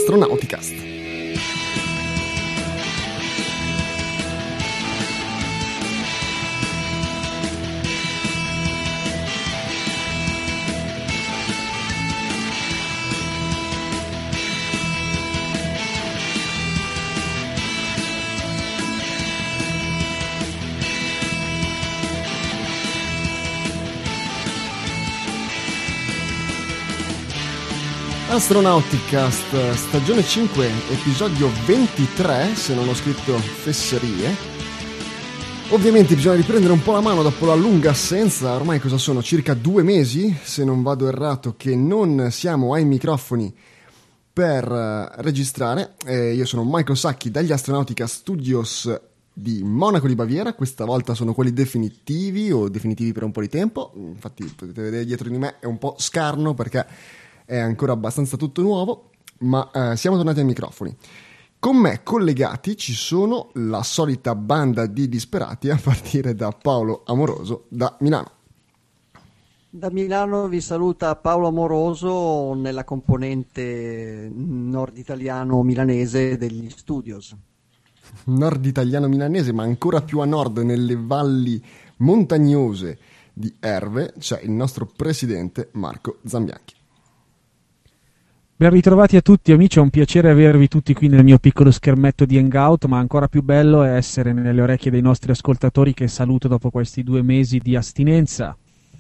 Astronauticast. Astronauticast, stagione 5, episodio 23, se non ho scritto fesserie. Ovviamente bisogna riprendere un po' la mano dopo la lunga assenza. Ormai cosa sono? Circa 2 mesi, se non vado errato, che non siamo ai microfoni per registrare. Io sono Michael Sacchi dagli Astronautica Studios di Monaco di Baviera. Questa volta sono quelli definitivi o definitivi per un po' di tempo. Infatti potete vedere dietro di me è un po' scarno perché è ancora abbastanza tutto nuovo, ma siamo tornati ai microfoni. Con me collegati ci sono la solita banda di disperati, a partire da Paolo Amoroso da Milano. Da Milano vi saluta Paolo Amoroso nella componente nord italiano milanese degli studios. Nord italiano milanese, ma ancora più a nord, nelle valli montagnose di Erve, c'è il nostro presidente Marco Zambianchi. Ben ritrovati a tutti amici, è un piacere avervi tutti qui nel mio piccolo schermetto di Hangout, ma ancora più bello è essere nelle orecchie dei nostri ascoltatori che saluto dopo questi 2 mesi di astinenza.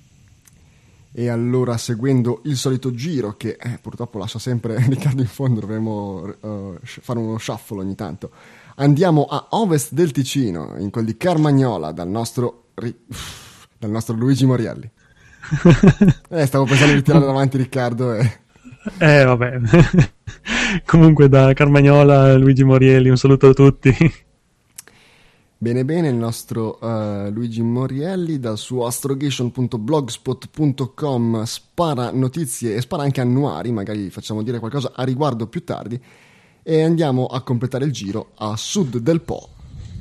E allora, seguendo il solito giro che purtroppo lascia sempre Riccardo in fondo, dovremmo fare uno shuffle ogni tanto, andiamo a ovest del Ticino, in quel di Carmagnola, dal nostro Luigi Morielli. Stavo pensando di tirare davanti Riccardo e... vabbè. Comunque da Carmagnola, Luigi Morielli, un saluto a tutti. Bene, il nostro Luigi Morielli dal suo astrogation.blogspot.com spara notizie e spara anche annuari, magari facciamo dire qualcosa a riguardo più tardi, e andiamo a completare il giro a sud del Po.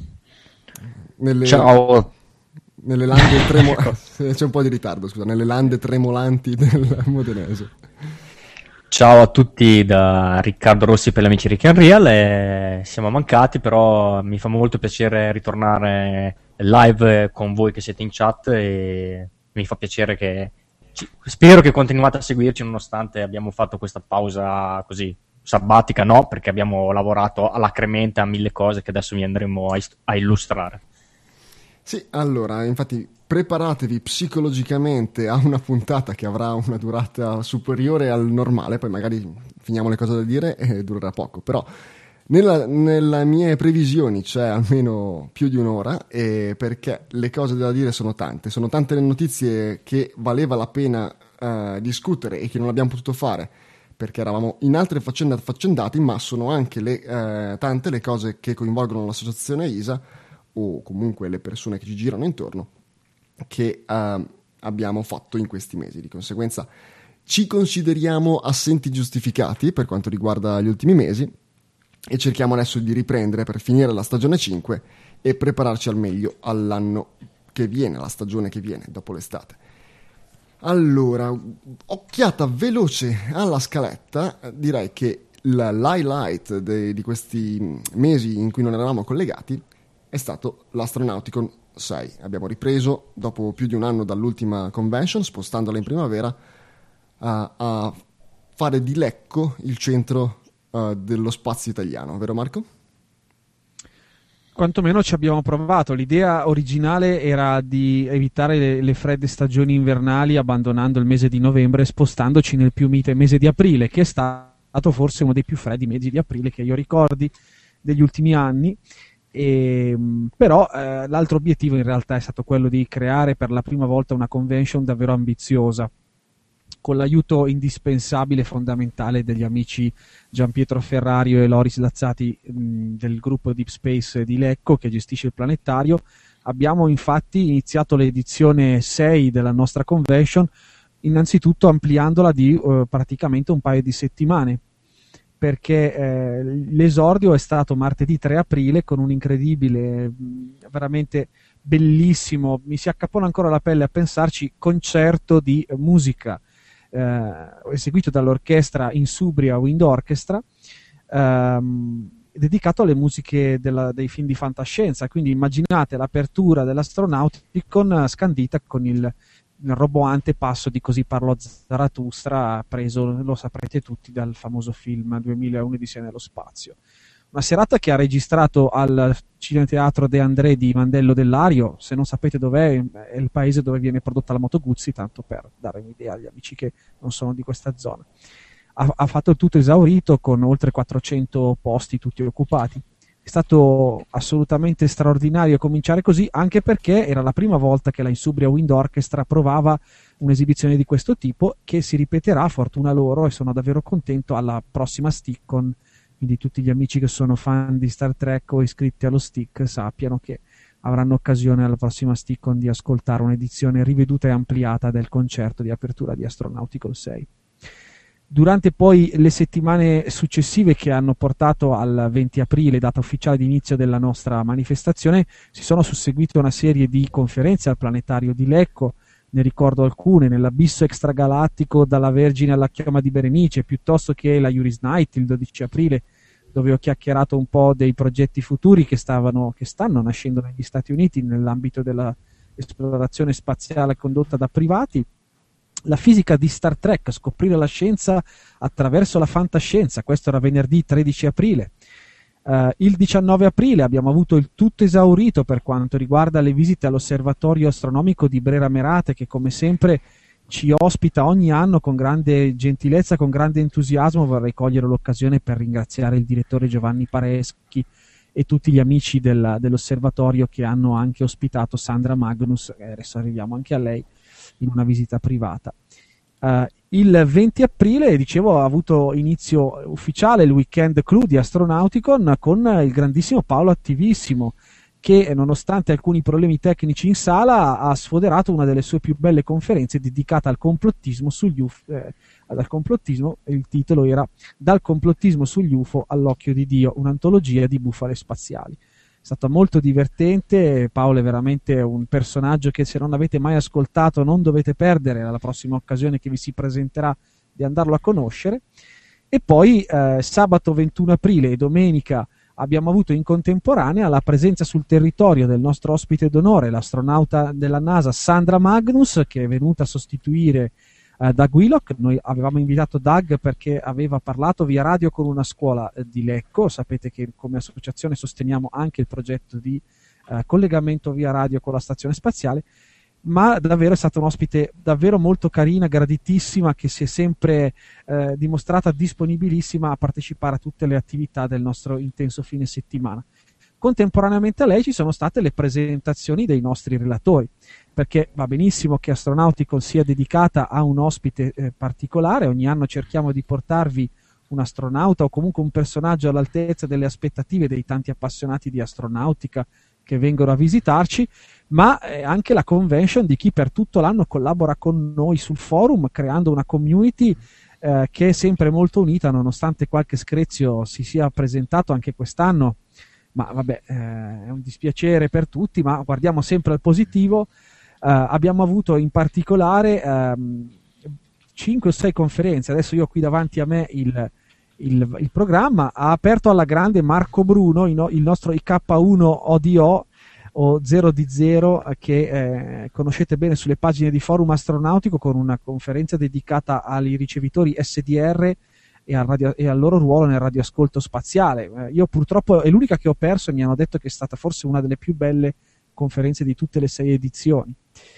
Ciao! Nelle lande c'è un po' di ritardo, scusa, nelle lande tremolanti del Modenese. Ciao a tutti da Riccardo Rossi per gli amici Rick and Real. Siamo mancati, però mi fa molto piacere ritornare live con voi che siete in chat e mi fa piacere che spero che continuate a seguirci nonostante abbiamo fatto questa pausa così sabbatica, no, perché abbiamo lavorato alacremente a 1000 cose che adesso vi andremo a illustrare. Sì, allora, infatti preparatevi psicologicamente a una puntata che avrà una durata superiore al normale, poi magari finiamo le cose da dire e durerà poco, però nelle mie previsioni c'è almeno più di un'ora, e perché le cose da dire sono tante le notizie che valeva la pena discutere e che non abbiamo potuto fare perché eravamo in altre faccende affaccendati, ma sono anche tante le cose che coinvolgono l'associazione ISA o comunque le persone che ci girano intorno che abbiamo fatto in questi mesi. Di conseguenza ci consideriamo assenti giustificati per quanto riguarda gli ultimi mesi e cerchiamo adesso di riprendere per finire la stagione 5 e prepararci al meglio all'anno che viene, alla stagione che viene dopo l'estate. Allora, occhiata veloce alla scaletta, direi che l'highlight di questi mesi in cui non eravamo collegati è stato l'Astronauticon 6. Abbiamo ripreso dopo più di un anno dall'ultima convention, spostandola in primavera, a fare di Lecco il centro dello spazio italiano, vero Marco? Quantomeno ci abbiamo provato. L'idea originale era di evitare le fredde stagioni invernali abbandonando il mese di novembre e spostandoci nel più mite mese di aprile, che è stato forse uno dei più freddi mesi di aprile che io ricordi degli ultimi anni. Però l'altro obiettivo in realtà è stato quello di creare per la prima volta una convention davvero ambiziosa, con l'aiuto indispensabile e fondamentale degli amici Gianpietro Ferrario e Loris Lazzati del gruppo Deep Space di Lecco che gestisce il planetario. Abbiamo infatti iniziato l'edizione 6 della nostra convention innanzitutto ampliandola di praticamente un paio di settimane, perché l'esordio è stato martedì 3 aprile con un incredibile, veramente bellissimo, mi si accapona ancora la pelle a pensarci, concerto di musica eseguito dall'orchestra Insubria Wind Orchestra, dedicato alle musiche dei film di fantascienza. Quindi immaginate l'apertura dell'Astronauticon scandita con il roboante passo di Così parlò Zarathustra, preso, lo saprete tutti, dal famoso film 2001 Odissea nello spazio. Una serata che ha registrato al Cineteatro De André di Mandello del Lario. Se non sapete dov'è, è il paese dove viene prodotta la Moto Guzzi, tanto per dare un'idea agli amici che non sono di questa zona. Ha fatto il tutto esaurito con oltre 400 posti tutti occupati. È stato assolutamente straordinario cominciare così, anche perché era la prima volta che la Insubria Wind Orchestra provava un'esibizione di questo tipo, che si ripeterà, fortuna loro, e sono davvero contento, alla prossima Stickon. Quindi tutti gli amici che sono fan di Star Trek o iscritti allo Stick sappiano che avranno occasione alla prossima Stickon di ascoltare un'edizione riveduta e ampliata del concerto di apertura di Astronautical 6. Durante poi le settimane successive, che hanno portato al 20 aprile, data ufficiale di inizio della nostra manifestazione, si sono susseguite una serie di conferenze al planetario di Lecco. Ne ricordo alcune: nell'abisso extragalattico dalla Vergine alla chioma di Berenice, piuttosto che la Iuris Night il 12 aprile, dove ho chiacchierato un po' dei progetti futuri che stanno nascendo negli Stati Uniti nell'ambito dell'esplorazione spaziale condotta da privati. La fisica di Star Trek, scoprire la scienza attraverso la fantascienza, questo era venerdì 13 aprile. Il 19 aprile abbiamo avuto il tutto esaurito per quanto riguarda le visite all'osservatorio astronomico di Brera Merate, che come sempre ci ospita ogni anno con grande gentilezza, con grande entusiasmo. Vorrei cogliere l'occasione per ringraziare il direttore Giovanni Pareschi e tutti gli amici dell'osservatorio che hanno anche ospitato Sandra Magnus, adesso arriviamo anche a lei, in una visita privata. Il 20 aprile, dicevo, ha avuto inizio ufficiale il weekend crew di Astronauticon con il grandissimo Paolo Attivissimo, che nonostante alcuni problemi tecnici in sala ha sfoderato una delle sue più belle conferenze dedicata al complottismo sugli UFO. Dal complottismo, il titolo era Dal complottismo sugli UFO all'occhio di Dio, un'antologia di bufale spaziali. È stato molto divertente. Paolo è veramente un personaggio che, se non avete mai ascoltato, non dovete perdere alla prossima occasione che vi si presenterà di andarlo a conoscere. E poi sabato 21 aprile e domenica abbiamo avuto in contemporanea la presenza sul territorio del nostro ospite d'onore, l'astronauta della NASA Sandra Magnus, che è venuta a sostituire Doug Willock. Noi avevamo invitato Doug perché aveva parlato via radio con una scuola di Lecco. Sapete che come associazione sosteniamo anche il progetto di collegamento via radio con la stazione spaziale, ma davvero è stata un ospite davvero molto carina, graditissima, che si è sempre dimostrata disponibilissima a partecipare a tutte le attività del nostro intenso fine settimana. Contemporaneamente a lei ci sono state le presentazioni dei nostri relatori, perché va benissimo che Astronauticon sia dedicata a un ospite particolare. Ogni anno cerchiamo di portarvi un astronauta o comunque un personaggio all'altezza delle aspettative dei tanti appassionati di astronautica che vengono a visitarci, ma anche la convention di chi per tutto l'anno collabora con noi sul forum, creando una community che è sempre molto unita, nonostante qualche screzio si sia presentato anche quest'anno. Ma vabbè, è un dispiacere per tutti, ma guardiamo sempre al positivo. Abbiamo avuto in particolare 5 o 6 conferenze. Adesso io ho qui davanti a me il programma. Ha aperto alla grande Marco Bruno, il nostro IK1 ODO o 0D0, che conoscete bene sulle pagine di Forum Astronautico, con una conferenza dedicata ai ricevitori SDR e al loro ruolo nel radioascolto spaziale. Io purtroppo è l'unica che ho perso, e mi hanno detto che è stata forse una delle più belle conferenze di tutte le 6 edizioni.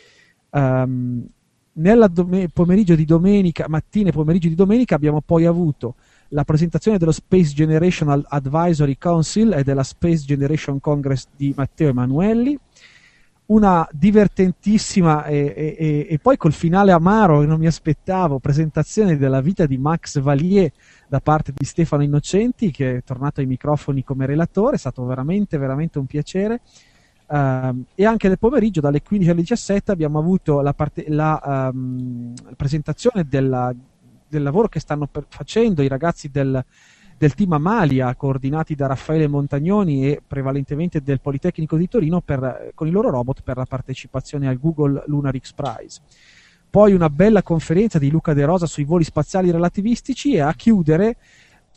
Nella pomeriggio di domenica, mattina e pomeriggio di domenica, abbiamo poi avuto la presentazione dello Space Generation Advisory Council e della Space Generation Congress di Matteo Emanuelli, una divertentissima e poi col finale amaro che non mi aspettavo, presentazione della vita di Max Valier da parte di Stefano Innocenti, che è tornato ai microfoni come relatore. È stato veramente veramente un piacere. E anche nel pomeriggio dalle 15 alle 17 abbiamo avuto la presentazione del lavoro che stanno facendo i ragazzi del team Amalia, coordinati da Raffaele Montagnoni e prevalentemente del Politecnico di Torino, con i loro robot per la partecipazione al Google Lunar X Prize. Poi una bella conferenza di Luca De Rosa sui voli spaziali relativistici, e a chiudere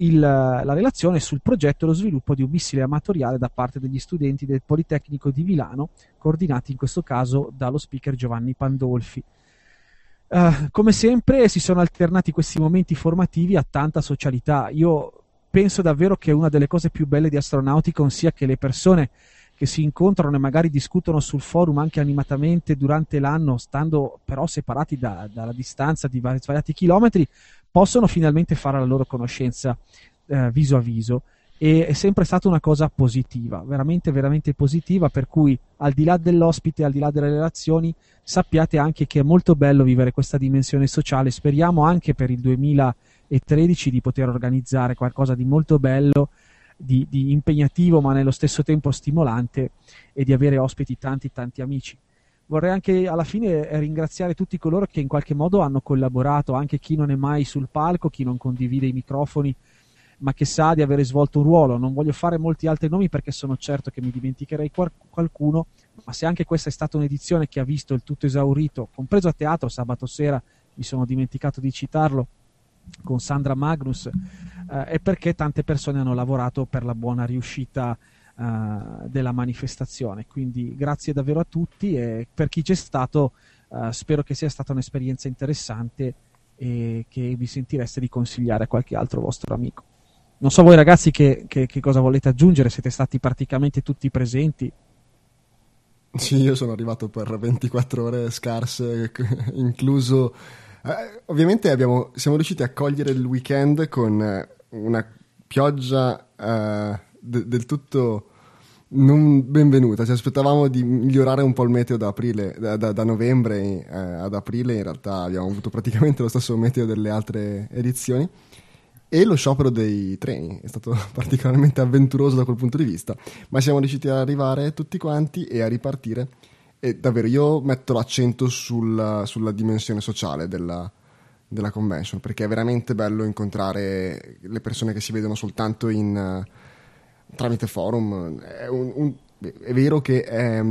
la relazione sul progetto e lo sviluppo di un missile amatoriale da parte degli studenti del Politecnico di Milano, coordinati in questo caso dallo speaker Giovanni Pandolfi. Come sempre si sono alternati questi momenti formativi a tanta socialità. Io penso davvero che una delle cose più belle di Astronauticon sia che le persone che si incontrano e magari discutono sul forum anche animatamente durante l'anno, stando però separati dalla distanza di svariati chilometri, possono finalmente fare la loro conoscenza viso a viso. E è sempre stata una cosa positiva, veramente veramente positiva, per cui al di là dell'ospite, al di là delle relazioni, sappiate anche che è molto bello vivere questa dimensione sociale. Speriamo anche per il 2013 di poter organizzare qualcosa di molto bello, di impegnativo ma nello stesso tempo stimolante, e di avere ospiti tanti amici. Vorrei anche alla fine ringraziare tutti coloro che in qualche modo hanno collaborato, anche chi non è mai sul palco, chi non condivide i microfoni, ma che sa di avere svolto un ruolo. Non voglio fare molti altri nomi perché sono certo che mi dimenticherei qualcuno, ma se anche questa è stata un'edizione che ha visto il tutto esaurito, compreso a teatro sabato sera, mi sono dimenticato di citarlo, con Sandra Magnus, è perché tante persone hanno lavorato per la buona riuscita della manifestazione. Quindi grazie davvero a tutti, e per chi c'è stato spero che sia stata un'esperienza interessante e che vi sentireste di consigliare a qualche altro vostro amico. Non so voi ragazzi che cosa volete aggiungere, siete stati praticamente tutti presenti. Sì, io sono arrivato per 24 ore scarse, incluso... ovviamente siamo riusciti a cogliere il weekend con una pioggia del tutto non benvenuta. Ci aspettavamo di migliorare un po' il meteo da aprile, da novembre ad aprile. In realtà abbiamo avuto praticamente lo stesso meteo delle altre edizioni, e lo sciopero dei treni è stato particolarmente avventuroso da quel punto di vista, ma siamo riusciti ad arrivare tutti quanti e a ripartire. E davvero io metto l'accento sulla dimensione sociale della convention, perché è veramente bello incontrare le persone che si vedono soltanto tramite forum. È vero che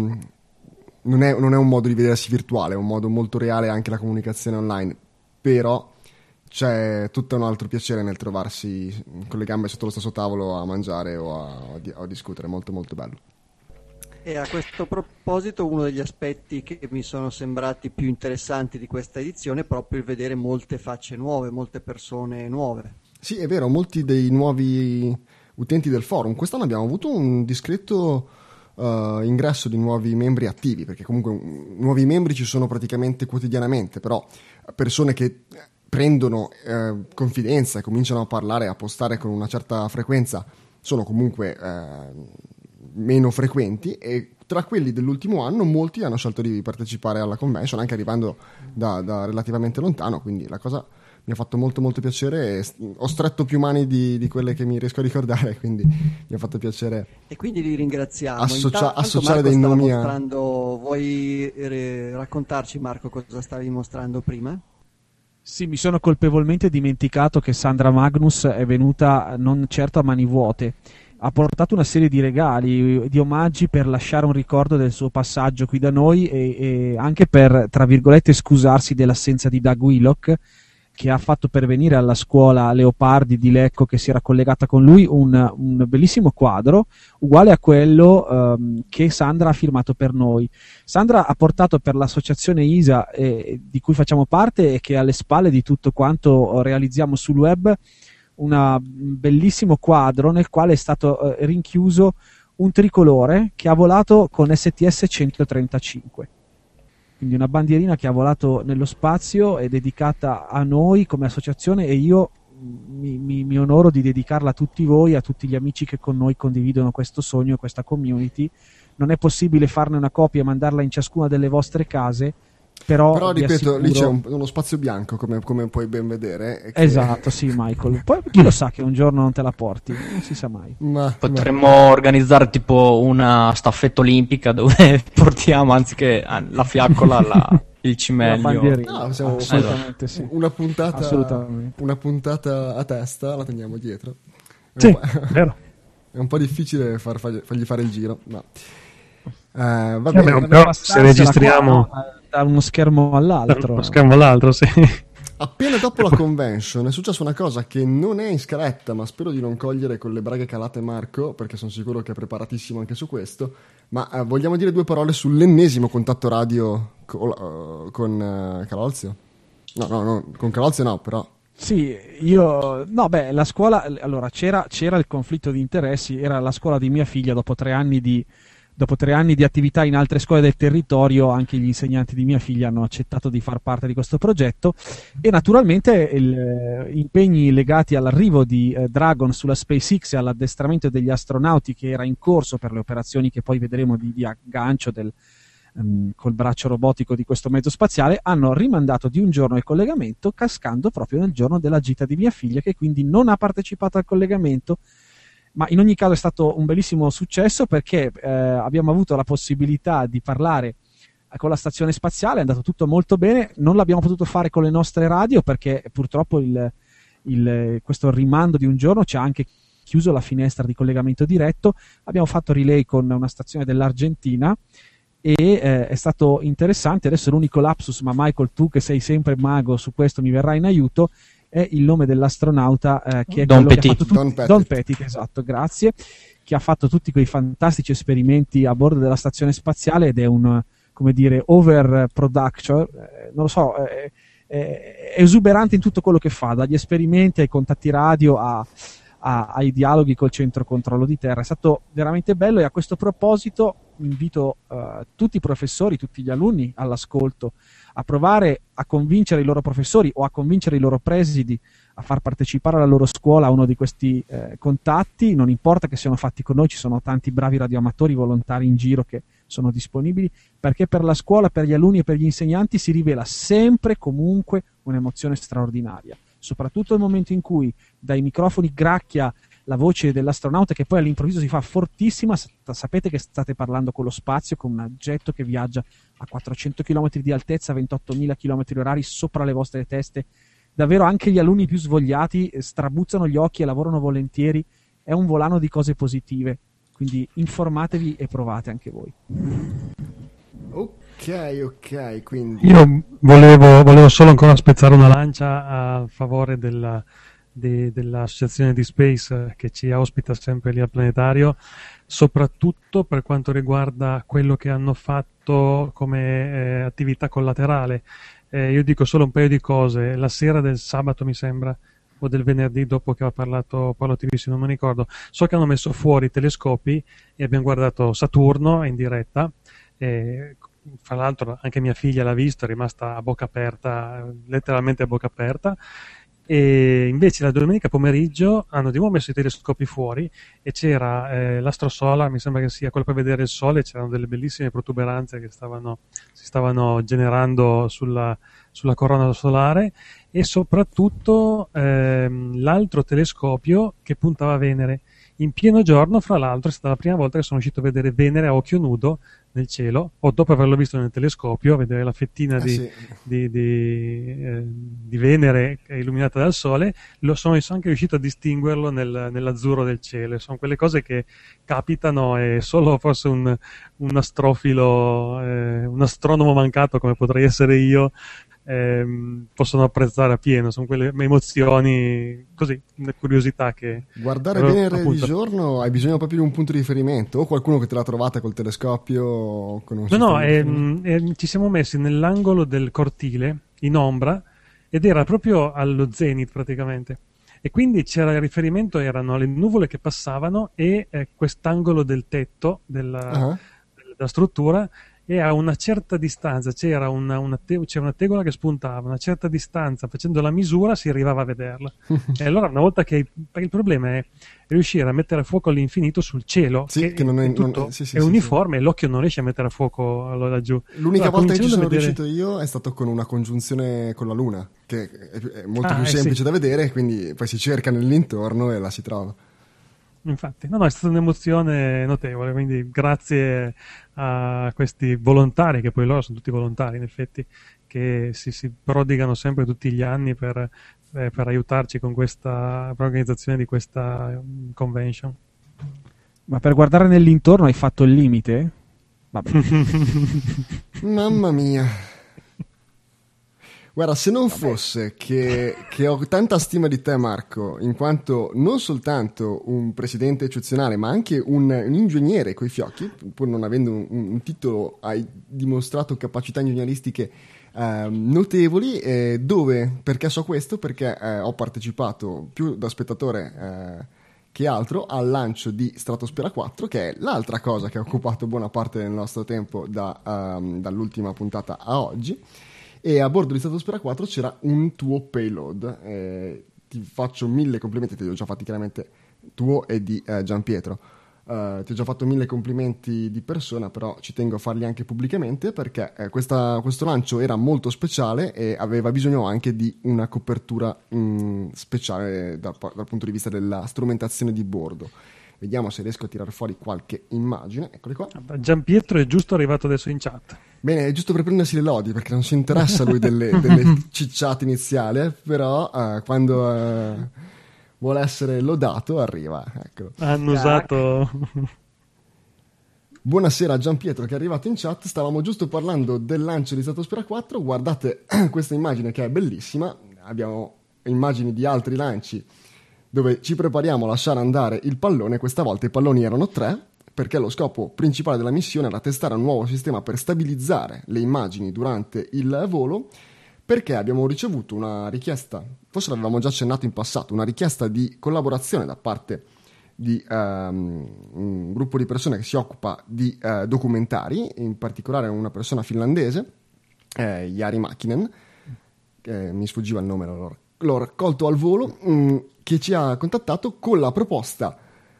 non è un modo di vedersi virtuale, è un modo molto reale anche la comunicazione online, però c'è tutto un altro piacere nel trovarsi con le gambe sotto lo stesso tavolo a mangiare o a discutere. Molto molto bello. E a questo proposito, uno degli aspetti che mi sono sembrati più interessanti di questa edizione è proprio il vedere molte facce nuove, molte persone nuove. Sì, è vero, molti dei nuovi utenti del forum. Quest'anno abbiamo avuto un discreto ingresso di nuovi membri attivi, perché comunque nuovi membri ci sono praticamente quotidianamente, però persone che prendono confidenza e cominciano a parlare, a postare con una certa frequenza, sono comunque meno frequenti, e tra quelli dell'ultimo anno molti hanno scelto di partecipare alla convention, anche arrivando da relativamente lontano, quindi la cosa mi ha fatto molto molto piacere, e ho stretto più mani di quelle che mi riesco a ricordare, quindi mi ha fatto piacere. E quindi li ringraziamo. Associare Marco dei nomi vuoi raccontarci, Marco, cosa stavi mostrando prima? Sì, mi sono colpevolmente dimenticato che Sandra Magnus è venuta non certo a mani vuote. Ha portato una serie di regali, di omaggi per lasciare un ricordo del suo passaggio qui da noi, e anche per, tra virgolette, scusarsi dell'assenza di Doug Willock, che ha fatto pervenire alla scuola Leopardi di Lecco, che si era collegata con lui, un bellissimo quadro uguale a quello che Sandra ha firmato per noi. Sandra ha portato per l'associazione ISA, di cui facciamo parte e che è alle spalle di tutto quanto realizziamo sul web, un bellissimo quadro nel quale è stato rinchiuso un tricolore che ha volato con STS 135. Quindi una bandierina che ha volato nello spazio, è dedicata a noi come associazione, e io mi onoro di dedicarla a tutti voi, a tutti gli amici che con noi condividono questo sogno e questa community. Non è possibile farne una copia e mandarla in ciascuna delle vostre case, però ripeto, lì c'è uno spazio bianco, come puoi ben vedere. Esatto, sì, Michael. Poi chi lo sa che un giorno non te la porti, non si sa mai. Potremmo organizzare tipo una staffetta olimpica dove portiamo, anziché la fiaccola, il cimelio. Assolutamente sì. Una puntata a testa la teniamo dietro. Sì, vero. È un po' difficile fargli fare il giro, ma va bene. Però se registriamo da uno schermo all'altro. Sì. Appena dopo la convention è successa una cosa che non è in scaletta, ma spero di non cogliere con le braghe calate Marco, perché sono sicuro che è preparatissimo anche su questo. Ma vogliamo dire due parole sull'ennesimo contatto radio con Calolzio? No, con Calolzio no, però. Sì, la scuola, allora c'era il conflitto di interessi, era la scuola di mia figlia dopo 3 anni di attività in altre scuole del territorio, anche gli insegnanti di mia figlia hanno accettato di far parte di questo progetto e naturalmente impegni legati all'arrivo di Dragon sulla SpaceX e all'addestramento degli astronauti che era in corso per le operazioni che poi vedremo di aggancio col braccio robotico di questo mezzo spaziale hanno rimandato di un giorno il collegamento, cascando proprio nel giorno della gita di mia figlia, che quindi non ha partecipato al collegamento. Ma in ogni caso è stato un bellissimo successo perché abbiamo avuto la possibilità di parlare con la stazione spaziale, è andato tutto molto bene, non l'abbiamo potuto fare con le nostre radio perché purtroppo questo rimando di un giorno ci ha anche chiuso la finestra di collegamento diretto. Abbiamo fatto relay con una stazione dell'Argentina e è stato interessante. Adesso l'unico lapsus, ma Michael, tu che sei sempre mago su questo mi verrai in aiuto, è il nome dell'astronauta che è Don quello Petit. che ha fatto Don Petit, esatto, grazie, che ha fatto tutti quei fantastici esperimenti a bordo della stazione spaziale ed è un, come dire, overproduction, non lo so, è esuberante in tutto quello che fa, dagli esperimenti ai contatti radio ai dialoghi col centro controllo di terra. È stato veramente bello e a questo proposito invito tutti i professori, tutti gli alunni all'ascolto a provare a convincere i loro professori o a convincere i loro presidi a far partecipare alla loro scuola a uno di questi contatti. Non importa che siano fatti con noi, ci sono tanti bravi radioamatori volontari in giro che sono disponibili, perché per la scuola, per gli alunni e per gli insegnanti si rivela sempre comunque un'emozione straordinaria, soprattutto nel momento in cui dai microfoni gracchia la voce dell'astronauta che poi all'improvviso si fa fortissima. Sapete che state parlando con lo spazio, con un oggetto che viaggia a 400 km di altezza, 28.000 km/h sopra le vostre teste. Davvero anche gli alunni più svogliati strabuzzano gli occhi e lavorano volentieri. È un volano di cose positive, quindi informatevi e provate anche voi. Ok, quindi io volevo solo ancora spezzare una lancia a favore dell'associazione di Space che ci ospita sempre lì al planetario, soprattutto per quanto riguarda quello che hanno fatto come attività collaterale. Io dico solo un paio di cose. La sera del sabato, mi sembra, o del venerdì, dopo che ha parlato Paolo Tivisi, non mi ricordo, so che hanno messo fuori i telescopi e abbiamo guardato Saturno in diretta. Fra l'altro anche mia figlia l'ha visto, è rimasta a bocca aperta, letteralmente a bocca aperta. E invece la domenica pomeriggio hanno di nuovo messo i telescopi fuori e c'era l'astrosolar, mi sembra che sia quello per vedere il sole, c'erano delle bellissime protuberanze che si stavano generando sulla corona solare, e soprattutto l'altro telescopio che puntava a Venere in pieno giorno. Fra l'altro è stata la prima volta che sono riuscito a vedere Venere a occhio nudo nel cielo, o dopo averlo visto nel telescopio, a vedere la fettina di Venere illuminata dal sole. Sono anche riuscito a distinguerlo nell'azzurro del cielo. Sono quelle cose che capitano e solo forse un astrofilo, un astronomo mancato come potrei essere io, possono apprezzare a pieno. Sono quelle emozioni, così, una curiosità che guardare Venere di giorno hai bisogno proprio di un punto di riferimento, o qualcuno che te l'ha trovata col telescopio o con un ci siamo messi nell'angolo del cortile in ombra ed era proprio allo zenith praticamente, e quindi c'era il riferimento, erano le nuvole che passavano e quest'angolo del tetto della struttura, e a una certa distanza c'era una tegola che spuntava, a una certa distanza facendo la misura si arrivava a vederla. E allora una volta perché il problema è riuscire a mettere a fuoco all'infinito sul cielo, che non è, tutto è uniforme, e l'occhio non riesce a mettere a fuoco allora laggiù. L'unica volta che ci sono riuscito io è stato con una congiunzione con la Luna, che è molto più semplice da vedere, quindi poi si cerca nell'intorno e la si trova. Infatti, no, è stata un'emozione notevole, quindi grazie a questi volontari, che poi loro sono tutti volontari in effetti, che si prodigano sempre tutti gli anni per aiutarci con questa organizzazione di questa convention. Ma per guardare nell'intorno hai fatto il limite? Vabbè. Mamma mia. Guarda, se non fosse che ho tanta stima di te, Marco, in quanto non soltanto un presidente eccezionale, ma anche un ingegnere coi fiocchi, pur non avendo un titolo, hai dimostrato capacità ingegneristiche notevoli. Perché so questo? Perché ho partecipato più da spettatore che altro al lancio di Stratosfera 4, che è l'altra cosa che ha occupato buona parte del nostro tempo dall'ultima puntata a oggi. E a bordo di Stratosfera 4 c'era un tuo payload. Ti faccio 1000 complimenti, te li ho già fatti chiaramente, tuo e di Gianpietro. Ti ho già fatto 1000 complimenti di persona, però ci tengo a farli anche pubblicamente perché questo lancio era molto speciale e aveva bisogno anche di una copertura speciale dal punto di vista della strumentazione di bordo. Vediamo se riesco a tirare fuori qualche immagine. Eccole qua. Gianpietro è giusto arrivato adesso in chat. Bene, è giusto per prendersi le lodi, perché non si interessa lui delle cicciate iniziali, però quando vuole essere lodato arriva. Eccolo. Hanno usato... Buonasera a Gianpietro che è arrivato in chat. Stavamo giusto parlando del lancio di Stratosfera 4. Guardate questa immagine che è bellissima. Abbiamo immagini di altri lanci dove ci prepariamo a lasciare andare il pallone. Questa volta i palloni erano 3, perché lo scopo principale della missione era testare un nuovo sistema per stabilizzare le immagini durante il volo, perché abbiamo ricevuto una richiesta, forse l'avevamo già accennato in passato, una richiesta di collaborazione da parte di un gruppo di persone che si occupa di documentari, in particolare una persona finlandese, Jari Makinen, mi sfuggiva il nome, l'ho raccolto al volo, che ci ha contattato con la proposta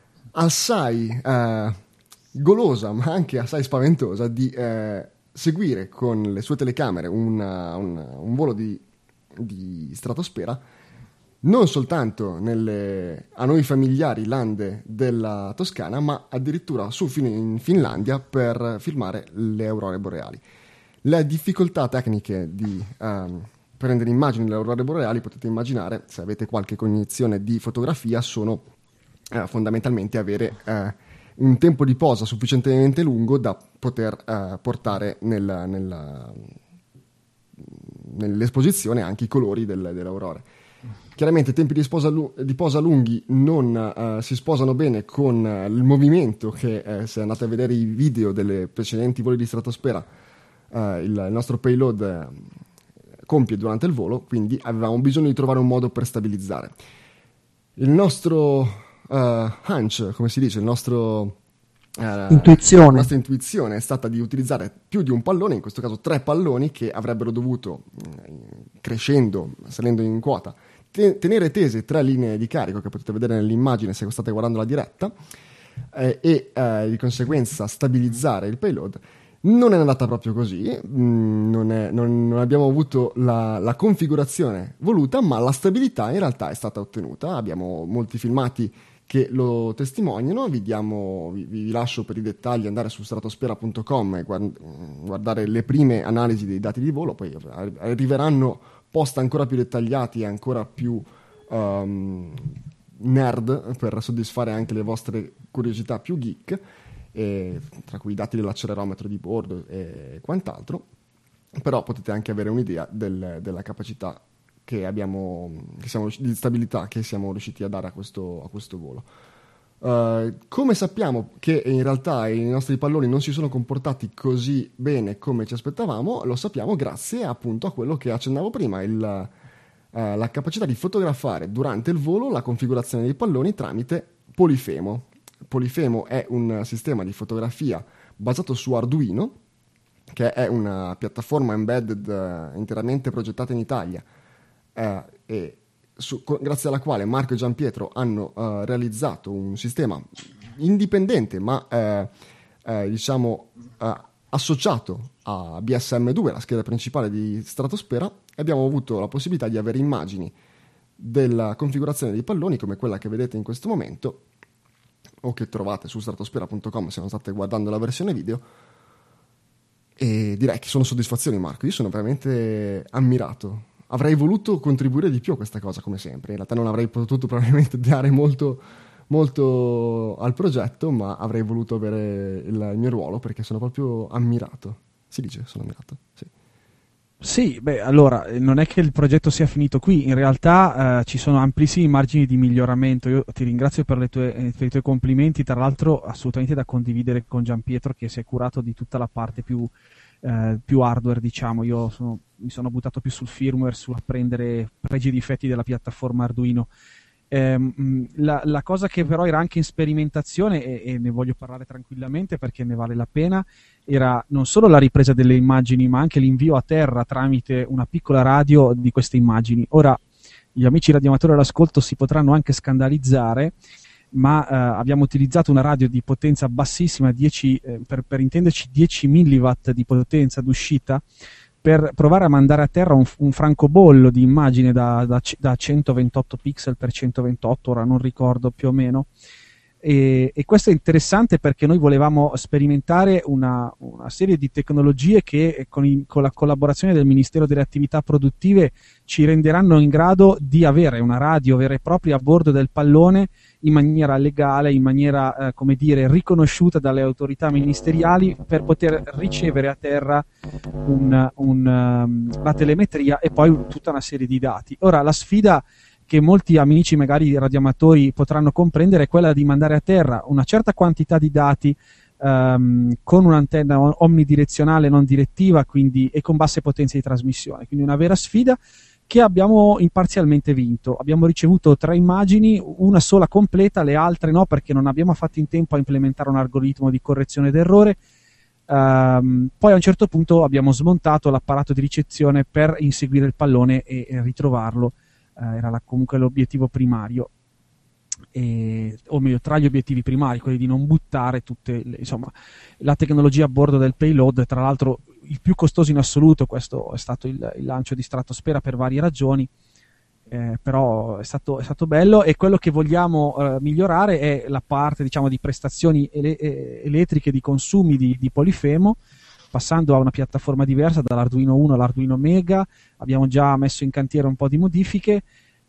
assai golosa ma anche assai spaventosa di seguire con le sue telecamere un volo di stratosfera non soltanto nelle a noi familiari lande della Toscana, ma addirittura in Finlandia per filmare le aurore boreali. Le difficoltà tecniche di prendere immagini delle aurore boreali, potete immaginare, se avete qualche cognizione di fotografia, sono fondamentalmente avere un tempo di posa sufficientemente lungo da poter portare nell'esposizione anche i colori delle aurore. Chiaramente i tempi di posa lunghi non si sposano bene con il movimento che, se andate a vedere i video delle precedenti voli di stratosfera, il nostro payload compie durante il volo, quindi avevamo bisogno di trovare un modo per stabilizzare. Il nostro hunch, come si dice, la nostra intuizione è stata di utilizzare più di un pallone, in questo caso 3 palloni che avrebbero dovuto, crescendo, salendo in quota, tenere tese 3 linee di carico che potete vedere nell'immagine se state guardando la diretta e di conseguenza stabilizzare il payload. Non è andata proprio così, non abbiamo avuto la configurazione voluta, ma la stabilità in realtà è stata ottenuta. Abbiamo molti filmati che lo testimoniano, vi lascio per i dettagli andare su stratosfera.com e guardare le prime analisi dei dati di volo, poi arriveranno post ancora più dettagliati e ancora più nerd per soddisfare anche le vostre curiosità più geek, tra cui i dati dell'accelerometro di bordo e quant'altro, però potete anche avere un'idea della capacità di stabilità che siamo riusciti a dare a questo volo. Come sappiamo che in realtà i nostri palloni non si sono comportati così bene come ci aspettavamo, lo sappiamo grazie appunto a quello che accennavo prima, la capacità di fotografare durante il volo la configurazione dei palloni tramite Polifemo. Polifemo è un sistema di fotografia basato su Arduino, che è una piattaforma embedded interamente progettata in Italia, grazie alla quale Marco e Gianpietro hanno realizzato un sistema indipendente ma associato a BSM2, la scheda principale di Stratosfera, e abbiamo avuto la possibilità di avere immagini della configurazione dei palloni come quella che vedete in questo momento o che trovate su stratosfera.com se non state guardando la versione video, e direi che sono soddisfazioni, Marco. Io sono veramente ammirato. Avrei voluto contribuire di più a questa cosa, come sempre. In realtà non avrei potuto probabilmente dare molto al progetto, ma avrei voluto avere il mio ruolo perché sono proprio ammirato. Si dice, sono ammirato, sì. Sì, beh, allora, non è che il progetto sia finito qui, in realtà ci sono amplissimi margini di miglioramento. Io ti ringrazio per per i tuoi complimenti, tra l'altro assolutamente da condividere con Gianpietro, che si è curato di tutta la parte più hardware, diciamo. Mi sono buttato più sul firmware, su apprendere pregi e difetti della piattaforma Arduino. La cosa che però era anche in sperimentazione, e ne voglio parlare tranquillamente perché ne vale la pena, era non solo la ripresa delle immagini, ma anche l'invio a terra tramite una piccola radio di queste immagini. Ora, gli amici radioamatori all'ascolto si potranno anche scandalizzare, ma abbiamo utilizzato una radio di potenza bassissima, per intenderci 10 milliwatt di potenza d'uscita, per provare a mandare a terra un francobollo di immagine da 128 pixel per 128, ora non ricordo più o meno. E questo è interessante perché noi volevamo sperimentare una serie di tecnologie che con la collaborazione del Ministero delle Attività Produttive ci renderanno in grado di avere una radio vera e propria a bordo del pallone in maniera legale, in maniera come dire, riconosciuta dalle autorità ministeriali, per poter ricevere a terra la telemetria e poi tutta una serie di dati. Ora, la sfida che molti amici magari radioamatori potranno comprendere è quella di mandare a terra una certa quantità di dati con un'antenna omnidirezionale non direttiva, quindi, e con basse potenze di trasmissione, quindi una vera sfida che abbiamo imparzialmente vinto. Abbiamo ricevuto 3 immagini, una sola completa, le altre no, perché non abbiamo fatto in tempo a implementare un algoritmo di correzione d'errore. Poi a un certo punto abbiamo smontato l'apparato di ricezione per inseguire il pallone e ritrovarlo. Era comunque l'obiettivo primario, o meglio, tra gli obiettivi primari, quelli di non buttare insomma, la tecnologia a bordo del payload. Tra l'altro il più costoso in assoluto, questo è stato il lancio di Stratosfera per varie ragioni, però è stato bello, e quello che vogliamo migliorare è la parte, diciamo, di prestazioni elettriche, di consumi di Polifemo, passando a una piattaforma diversa, dall'Arduino 1 all'Arduino Mega. Abbiamo già messo in cantiere un po' di modifiche,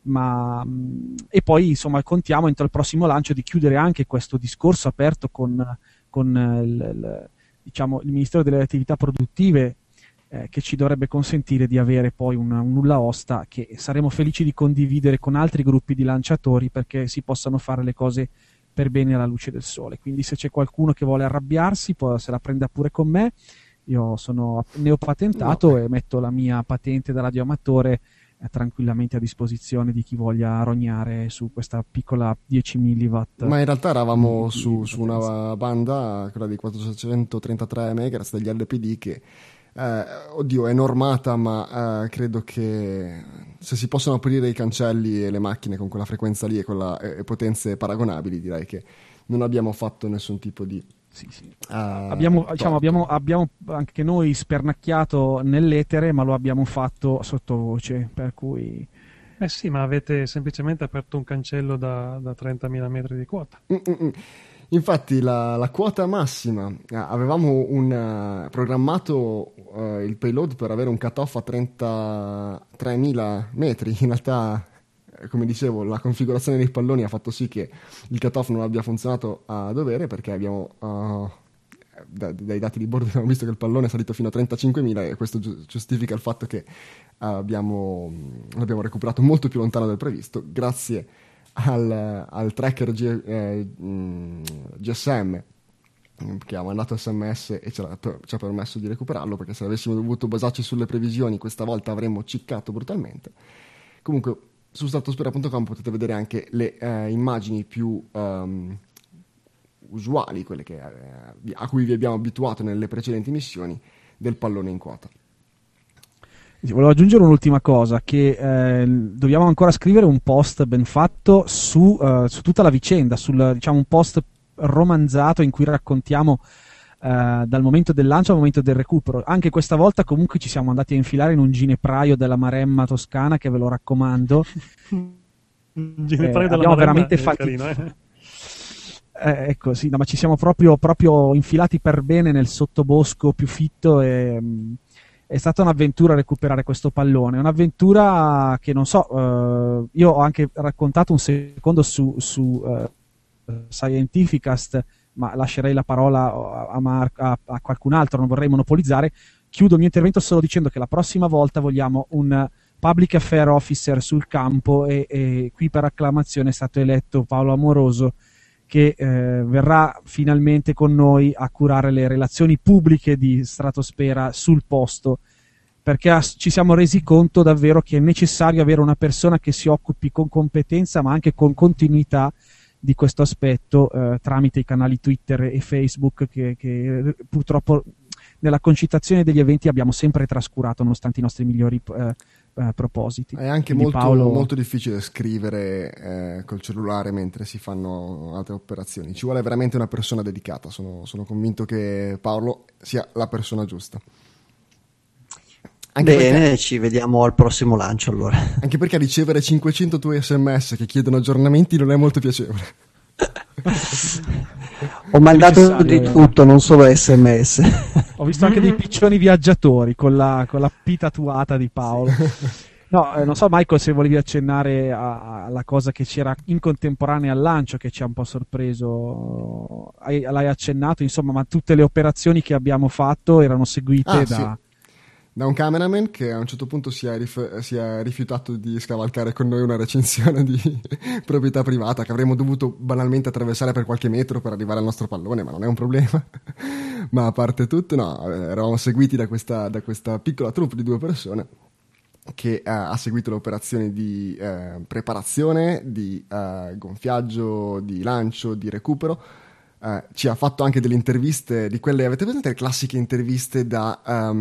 e poi insomma contiamo entro il prossimo lancio di chiudere anche questo discorso aperto con diciamo, il Ministero delle Attività Produttive, che ci dovrebbe consentire di avere poi un nulla osta che saremo felici di condividere con altri gruppi di lanciatori, perché si possano fare le cose per bene alla luce del sole. Quindi se c'è qualcuno che vuole arrabbiarsi, poi se la prenda pure con me. Io sono neopatentato e metto la mia patente da radioamatore tranquillamente a disposizione di chi voglia rognare su questa piccola 10 milliwatt. Ma in realtà eravamo su una banda, quella di 433 MHz degli LPD, che oddio, è normata, ma credo che se si possono aprire i cancelli e le macchine con quella frequenza lì e potenze paragonabili, direi che non abbiamo fatto nessun tipo di... Sì. Abbiamo anche noi spernacchiato nell'etere, ma lo abbiamo fatto sottovoce, per cui... Sì, ma avete semplicemente aperto un cancello da 30.000 metri di quota. Infatti la quota massima, avevamo programmato il payload per avere un cutoff a 33.000 metri. In realtà, come dicevo, la configurazione dei palloni ha fatto sì che il cutoff non abbia funzionato a dovere, perché abbiamo dai dati di bordo abbiamo visto che il pallone è salito fino a 35.000, e questo giustifica il fatto che l'abbiamo recuperato molto più lontano del previsto, grazie al tracker GSM che ha mandato SMS e ci ha permesso di recuperarlo, perché se avessimo dovuto basarci sulle previsioni questa volta avremmo ciccato brutalmente. Comunque su stratosfera.com potete vedere anche le immagini più usuali, quelle a cui vi abbiamo abituato nelle precedenti missioni, del pallone in quota. Volevo aggiungere un'ultima cosa, che dobbiamo ancora scrivere un post ben fatto su tutta la vicenda, diciamo un post romanzato in cui raccontiamo dal momento del lancio al momento del recupero. Anche questa volta comunque ci siamo andati a infilare in un ginepraio della Maremma toscana, che ve lo raccomando. Ginepraio della abbiamo Maremma veramente carino, ecco, sì, no, ma ci siamo proprio infilati per bene nel sottobosco più fitto, e è stata un'avventura recuperare questo pallone, un'avventura che non so, io ho anche raccontato un secondo su Scientificast, ma lascerei la parola a qualcun altro, non vorrei monopolizzare. chiudo il mio intervento solo dicendo che la prossima volta vogliamo un Public Affair Officer sul campo e qui per acclamazione è stato eletto Paolo Amoroso, che verrà finalmente con noi a curare le relazioni pubbliche di Stratosfera sul posto, perché ci siamo resi conto davvero che è necessario avere una persona che si occupi con competenza ma anche con continuità di questo aspetto tramite i canali Twitter e Facebook che purtroppo nella concitazione degli eventi abbiamo sempre trascurato nonostante i nostri migliori propositi. È anche Quindi molto difficile scrivere col cellulare mentre si fanno altre operazioni. Ci vuole veramente una persona dedicata. Sono convinto che Paolo sia la persona giusta. Bene, perché, ci vediamo al prossimo lancio allora. Anche perché ricevere 500 tuoi SMS che chiedono aggiornamenti non è molto piacevole. Ho mandato di tutto, non solo SMS. Ho visto anche dei piccioni viaggiatori con la P tatuata di Paolo. No, non so Michael se volevi accennare alla cosa che c'era in contemporanea al lancio che ci ha un po' sorpreso. L'hai accennato, insomma, ma tutte le operazioni che abbiamo fatto erano seguite da un cameraman che a un certo punto si è rifiutato di scavalcare con noi una recensione di proprietà privata che avremmo dovuto banalmente attraversare per qualche metro per arrivare al nostro pallone, ma non è un problema. Ma a parte tutto, no, eravamo seguiti da questa piccola troupe di 2 persone che ha seguito le operazioni di preparazione, di gonfiaggio, di lancio, di recupero. Ci ha fatto anche delle interviste di quelle, avete presente le classiche interviste da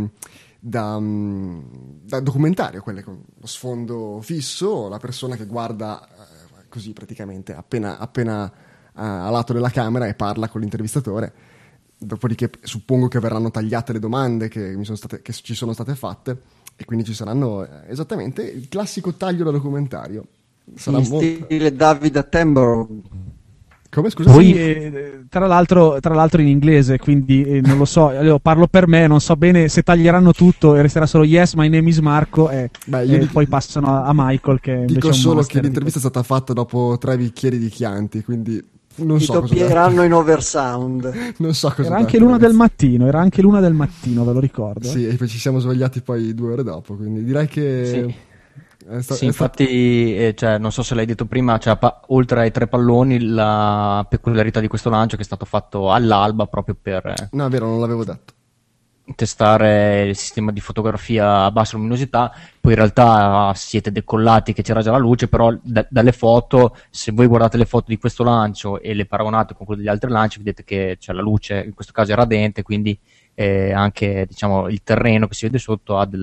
documentario, quelle con lo sfondo fisso, la persona che guarda così praticamente appena a lato della camera e parla con l'intervistatore. Dopodiché suppongo che verranno tagliate le domande che ci sono state fatte e quindi ci saranno esattamente il classico taglio da documentario. Sarà in stile David Attenborough. Come, scusa? Poi, tra l'altro in inglese, quindi non lo so, io parlo per me, non so bene se taglieranno tutto e resterà solo yes, my name is Marco poi passano a Michael che invece dico solo che l'intervista è stata fatta dopo 3 bicchieri di Chianti, quindi non so cosa doppieranno in oversound. Non so cosa era anche l'1 del mattino, ve lo ricordo. Sì, e poi ci siamo svegliati poi 2 ore dopo, quindi direi che sì. Sì, infatti, non so se l'hai detto prima, oltre ai 3 palloni, la peculiarità di questo lancio è che è stato fatto all'alba proprio per no, è vero, non l'avevo detto, testare il sistema di fotografia a bassa luminosità. Poi in realtà siete decollati che c'era già la luce, però dalle foto, se voi guardate le foto di questo lancio e le paragonate con quelle degli altri lanci, vedete che la luce in questo caso è radente, quindi anche diciamo il terreno che si vede sotto ha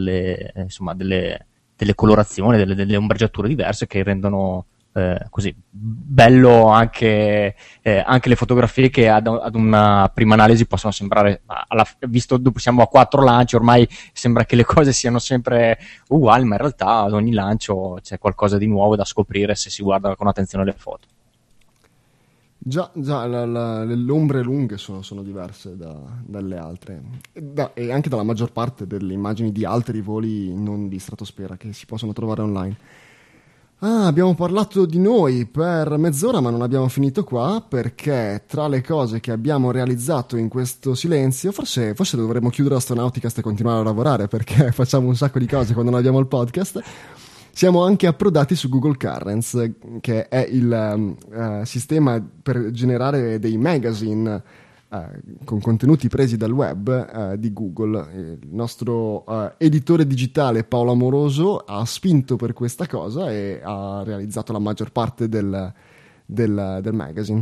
delle colorazioni, delle ombreggiature diverse che rendono così bello anche le fotografie che ad una prima analisi possono sembrare, visto dopo siamo a 4 lanci, ormai sembra che le cose siano sempre uguali, ma in realtà ad ogni lancio c'è qualcosa di nuovo da scoprire se si guarda con attenzione le foto. Già le ombre lunghe sono diverse dalle altre e anche dalla maggior parte delle immagini di altri voli non di stratosfera che si possono trovare online. Abbiamo parlato di noi per mezz'ora, ma non abbiamo finito qua, perché tra le cose che abbiamo realizzato in questo silenzio, forse dovremmo chiudere Astronauticast e continuare a lavorare, perché facciamo un sacco di cose quando non abbiamo il podcast. Siamo anche approdati su Google Currents, che è il sistema per generare dei magazine con contenuti presi dal web di Google. Il nostro editore digitale Paolo Amoroso ha spinto per questa cosa e ha realizzato la maggior parte del magazine.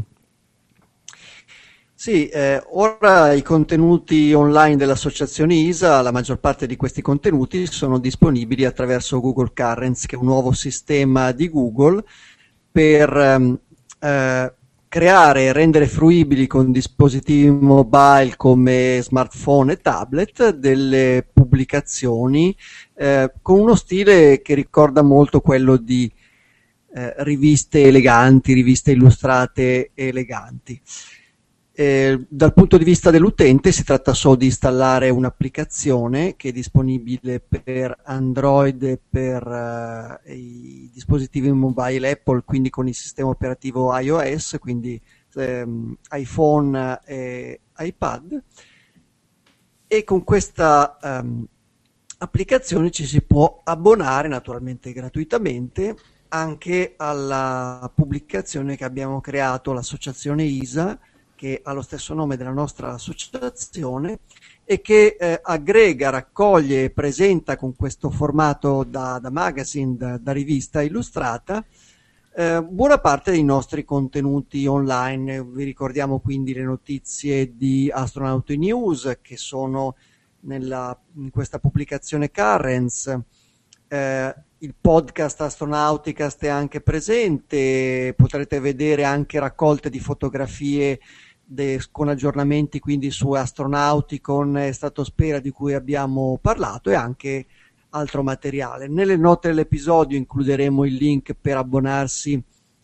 Sì, ora i contenuti online dell'associazione ISA, la maggior parte di questi contenuti sono disponibili attraverso Google Currents, che è un nuovo sistema di Google per creare e rendere fruibili con dispositivi mobile come smartphone e tablet delle pubblicazioni con uno stile che ricorda molto quello di riviste eleganti, riviste illustrate eleganti. Dal punto di vista dell'utente si tratta solo di installare un'applicazione che è disponibile per Android e per i dispositivi mobile Apple, quindi con il sistema operativo iOS, quindi iPhone e iPad. e con questa applicazione ci si può abbonare naturalmente gratuitamente anche alla pubblicazione che abbiamo creato, l'associazione ISA, che ha lo stesso nome della nostra associazione e che aggrega, raccoglie e presenta con questo formato da magazine, da rivista illustrata, buona parte dei nostri contenuti online. Vi ricordiamo quindi le notizie di Astronauti News che sono in questa pubblicazione Currents, il podcast Astronauticast è anche presente, potrete vedere anche raccolte di fotografie con aggiornamenti quindi su Astronauticon e Stratosfera di cui abbiamo parlato, e anche altro materiale. Nelle note dell'episodio includeremo il link per abbonarsi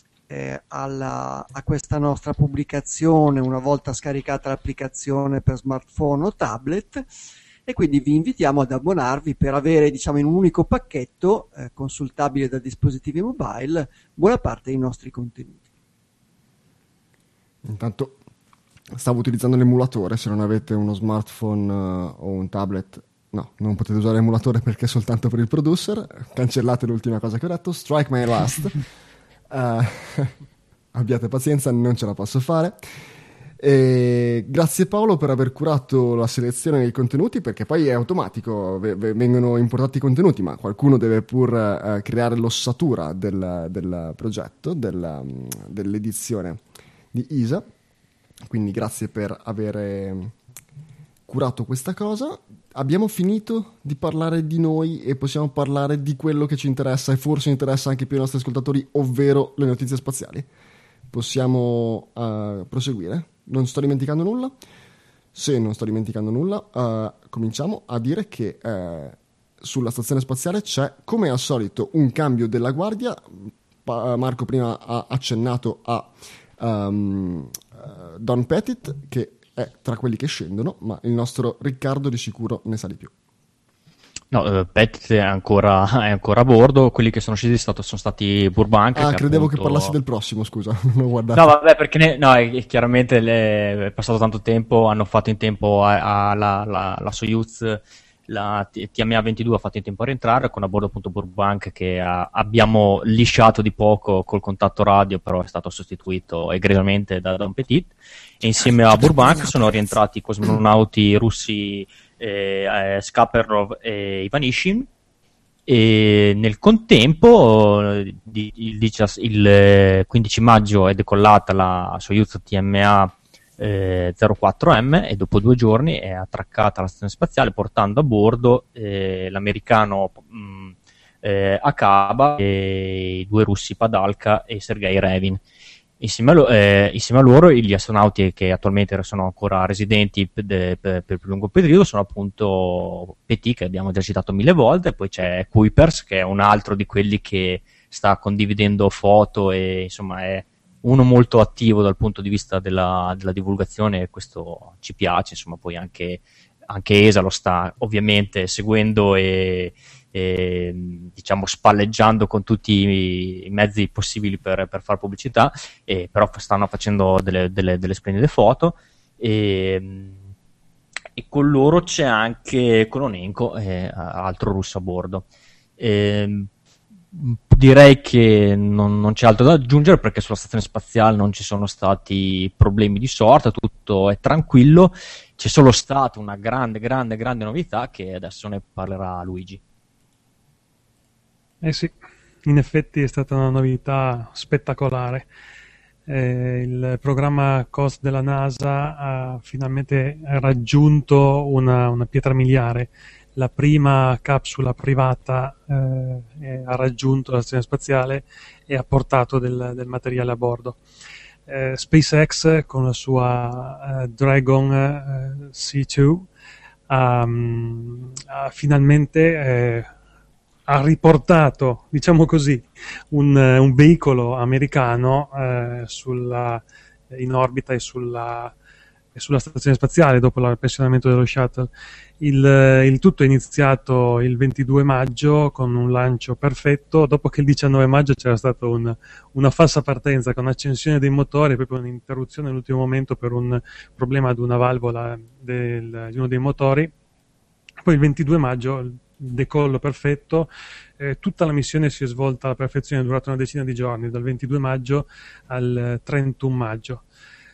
a questa nostra pubblicazione una volta scaricata l'applicazione per smartphone o tablet, e quindi vi invitiamo ad abbonarvi per avere, diciamo, in un unico pacchetto consultabile da dispositivi mobile buona parte dei nostri contenuti. Intanto stavo utilizzando l'emulatore. Se non avete uno smartphone o un tablet, no, non potete usare l'emulatore perché è soltanto per il producer. Cancellate l'ultima cosa che ho detto, strike my last. Abbiate pazienza, non ce la posso fare. E grazie Paolo per aver curato la selezione dei contenuti, perché poi è automatico, vengono importati i contenuti, ma qualcuno deve pur creare l'ossatura del progetto, dell'edizione di ISA. Quindi grazie per aver curato questa cosa. Abbiamo finito di parlare di noi e possiamo parlare di quello che ci interessa e forse interessa anche più ai nostri ascoltatori, ovvero le notizie spaziali. Possiamo proseguire? Non sto dimenticando nulla? Se non sto dimenticando nulla, cominciamo a dire che sulla stazione spaziale c'è, come al solito, un cambio della guardia. Marco prima ha accennato a Don Pettit, che è tra quelli che scendono, ma il nostro Riccardo di sicuro ne sa di più. No, Pettit è ancora a bordo. Quelli che sono scesi sono stati Burbank. Credevo appunto... che parlassi del prossimo, scusa, non ho guardato. No, vabbè, perché chiaramente è passato tanto tempo, hanno fatto in tempo la Soyuz, la TMA 22 ha fatto in tempo a rientrare, con a bordo appunto Burbank, che abbiamo lisciato di poco col contatto radio, però è stato sostituito egregiamente da Don Petit, e insieme a Burbank sono rientrati i cosmonauti russi Skaperov e Ivanishin, e nel contempo il 15 maggio è decollata la Soyuz TMA 04M, e dopo 2 giorni è attraccata alla stazione spaziale, portando a bordo l'americano Akaba e i 2 russi Padalka e Sergei Revin. Insieme a loro gli astronauti che attualmente sono ancora residenti per più lungo periodo sono appunto Petit, che abbiamo già citato 1000 volte, e poi c'è Kuipers, che è un altro di quelli che sta condividendo foto e insomma è uno molto attivo dal punto di vista della divulgazione, e questo ci piace. Insomma, poi anche ESA lo sta ovviamente seguendo e diciamo spalleggiando con tutti i mezzi possibili per fare pubblicità, però stanno facendo delle splendide foto, e con loro c'è anche Kononenko, altro russo a bordo. Direi che non c'è altro da aggiungere, perché sulla stazione spaziale non ci sono stati problemi di sorta, tutto è tranquillo. C'è solo stata una grande novità, che adesso ne parlerà Luigi. Sì, in effetti è stata una novità spettacolare. Il programma COS della NASA ha finalmente raggiunto una pietra miliare. La prima capsula privata ha raggiunto la stazione spaziale e ha portato del materiale a bordo. SpaceX, con la sua Dragon C2, ha finalmente ha riportato, diciamo così, un veicolo americano in orbita e sulla sulla stazione spaziale dopo il pensionamento dello shuttle. Il tutto è iniziato il 22 maggio con un lancio perfetto, dopo che il 19 maggio c'era stata una falsa partenza con accensione dei motori e proprio un'interruzione all'ultimo momento per un problema ad una valvola di uno dei motori. Poi il 22 maggio il decollo perfetto, tutta la missione si è svolta alla perfezione, è durata una decina di giorni, dal 22 maggio al 31 maggio.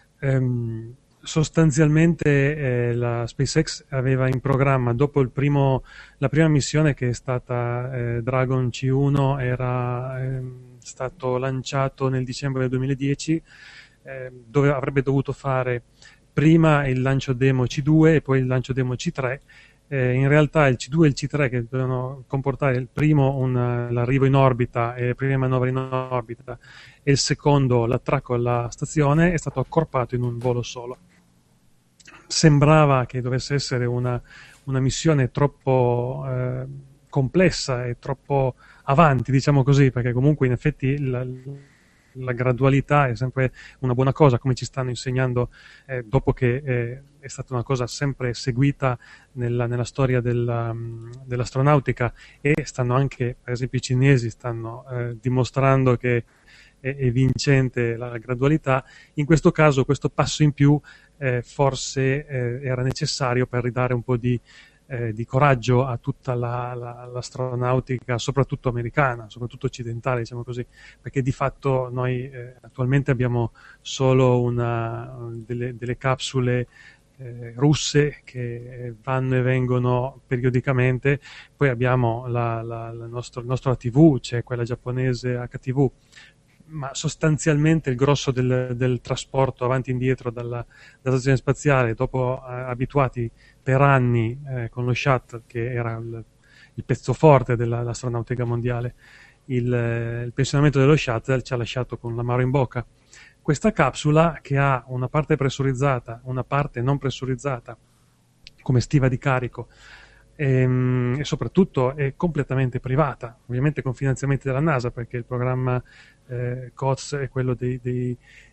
Sostanzialmente la SpaceX aveva in programma, dopo la prima missione che è stata Dragon C1, era stato lanciato nel dicembre del 2010, dove avrebbe dovuto fare prima il lancio demo C2 e poi il lancio demo C3. In realtà il C2 e il C3, che dovevano comportare il primo l'arrivo in orbita e le prime manovre in orbita e il secondo l'attracco alla stazione, è stato accorpato in un volo solo. Sembrava che dovesse essere una missione troppo complessa e troppo avanti, diciamo così, perché comunque in effetti la gradualità è sempre una buona cosa, come ci stanno insegnando dopo che è stata una cosa sempre seguita nella storia dell'astronautica, e stanno anche, per esempio i cinesi stanno dimostrando che è vincente la gradualità. In questo caso questo passo in più forse era necessario per ridare un po' di coraggio a tutta l'astronautica, soprattutto americana, soprattutto occidentale, diciamo così, perché di fatto noi attualmente abbiamo solo delle capsule russe che vanno e vengono periodicamente, poi abbiamo il nostro ATV, c'è quella giapponese HTV, ma sostanzialmente il grosso del trasporto avanti e indietro dalla stazione spaziale, dopo abituati per anni con lo shuttle, che era il pezzo forte dell'astronautica mondiale, il pensionamento dello shuttle ci ha lasciato con l'amaro in bocca. Questa capsula, che ha una parte pressurizzata, una parte non pressurizzata come stiva di carico, e soprattutto è completamente privata, ovviamente con finanziamenti della NASA, perché il programma COTS è quello di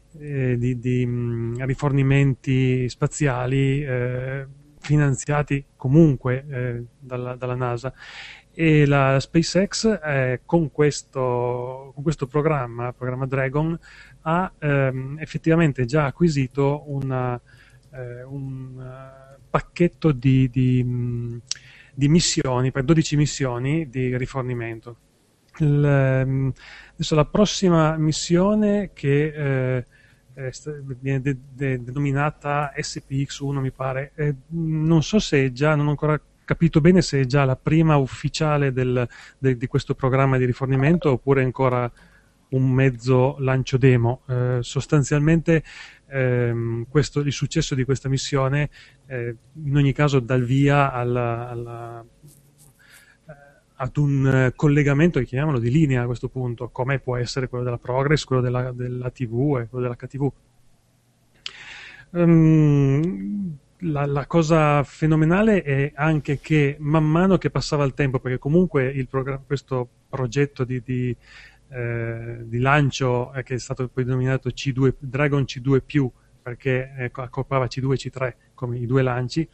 rifornimenti spaziali finanziati comunque dalla NASA. E la SpaceX con questo programma Dragon ha effettivamente già acquisito un pacchetto di missioni, per 12 missioni di rifornimento. Adesso la prossima missione, che viene denominata SPX-1, mi pare, non so se è già, non ho ancora capito bene se è già la prima ufficiale di questo programma di rifornimento oppure ancora un mezzo lancio demo. Sostanzialmente il successo di questa missione in ogni caso dà il via ad un collegamento, chiamiamolo di linea a questo punto, come può essere quello della Progress, quello della TV e quello dell'HTV. La cosa fenomenale è anche che man mano che passava il tempo, perché comunque questo progetto di lancio che è stato poi denominato Dragon C2+, perché accorpava C2 e C3 come i due lanci,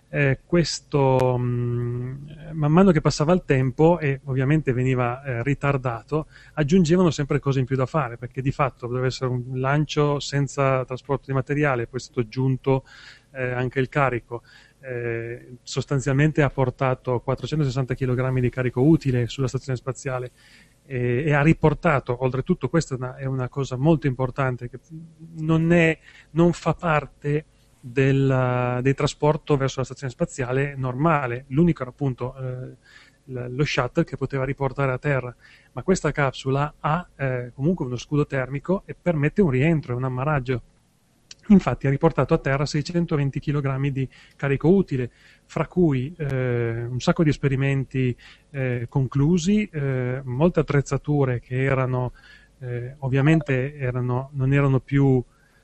man mano che passava il tempo e ovviamente veniva ritardato, aggiungevano sempre cose in più da fare, perché di fatto doveva essere un lancio senza trasporto di materiale, poi è stato aggiunto anche il carico. Sostanzialmente ha portato 460 kg di carico utile sulla stazione spaziale e ha riportato, oltretutto questa è una cosa molto importante, che non fa parte del trasporto verso la stazione spaziale normale. L'unico era appunto lo shuttle che poteva riportare a terra, ma questa capsula ha comunque uno scudo termico e permette un rientro e un ammaraggio. Infatti ha riportato a terra 620 kg di carico utile, fra cui un sacco di esperimenti conclusi, molte attrezzature che erano ovviamente non erano più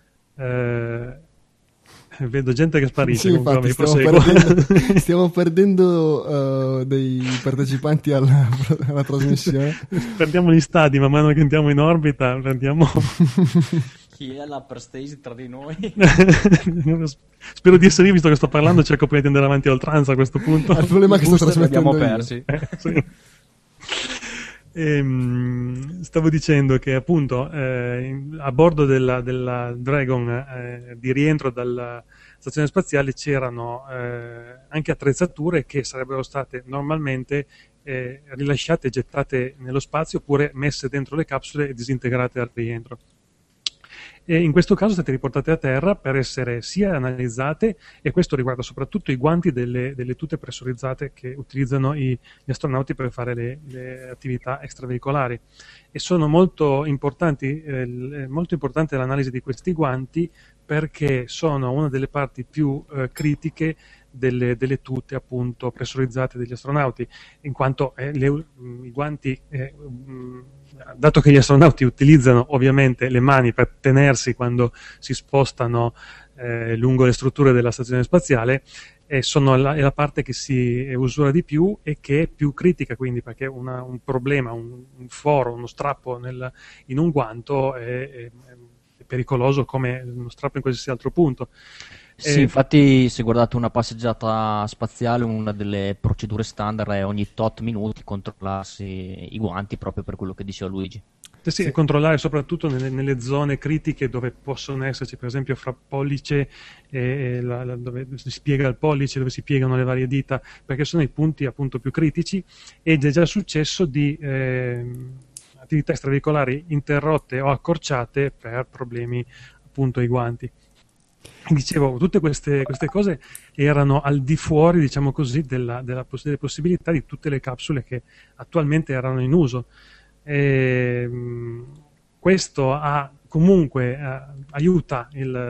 vedo gente che sparisce. Sì, infatti, stiamo perdendo dei partecipanti alla trasmissione. Perdiamo gli stadi man mano che entriamo in orbita, perdiamo Chi è la Prestige tra di noi? Spero di essere io, visto che sto parlando, cerco prima di andare avanti a oltranza a questo punto. Il problema è che sto trasmettendo abbiamo io. persi. Sì. Stavo dicendo che appunto a bordo della Dragon di rientro dalla stazione spaziale c'erano anche attrezzature che sarebbero state normalmente rilasciate e gettate nello spazio oppure messe dentro le capsule e disintegrate al rientro. E in questo caso state riportate a terra per essere sia analizzate, e questo riguarda soprattutto i guanti delle tute pressurizzate che utilizzano gli astronauti per fare le attività extraveicolari, e sono molto importante l'analisi di questi guanti perché sono una delle parti più critiche delle tute appunto pressurizzate degli astronauti, in quanto i guanti dato che gli astronauti utilizzano ovviamente le mani per tenersi quando si spostano lungo le strutture della stazione spaziale, è la parte che si usura di più e che è più critica, quindi perché un problema, un foro, uno strappo in un guanto è pericoloso come uno strappo in qualsiasi altro punto. Sì, infatti se guardate una passeggiata spaziale, una delle procedure standard è ogni tot minuti controllarsi i guanti, proprio per quello che diceva Luigi. Sì, e controllare soprattutto nelle zone critiche dove possono esserci, per esempio fra pollice dove si spiega il pollice, dove si piegano le varie dita, perché sono i punti appunto più critici, ed è già successo di attività extraveicolari interrotte o accorciate per problemi appunto ai guanti. Dicevo, tutte queste cose erano al di fuori, diciamo così, delle possibilità di tutte le capsule che attualmente erano in uso. Questo aiuta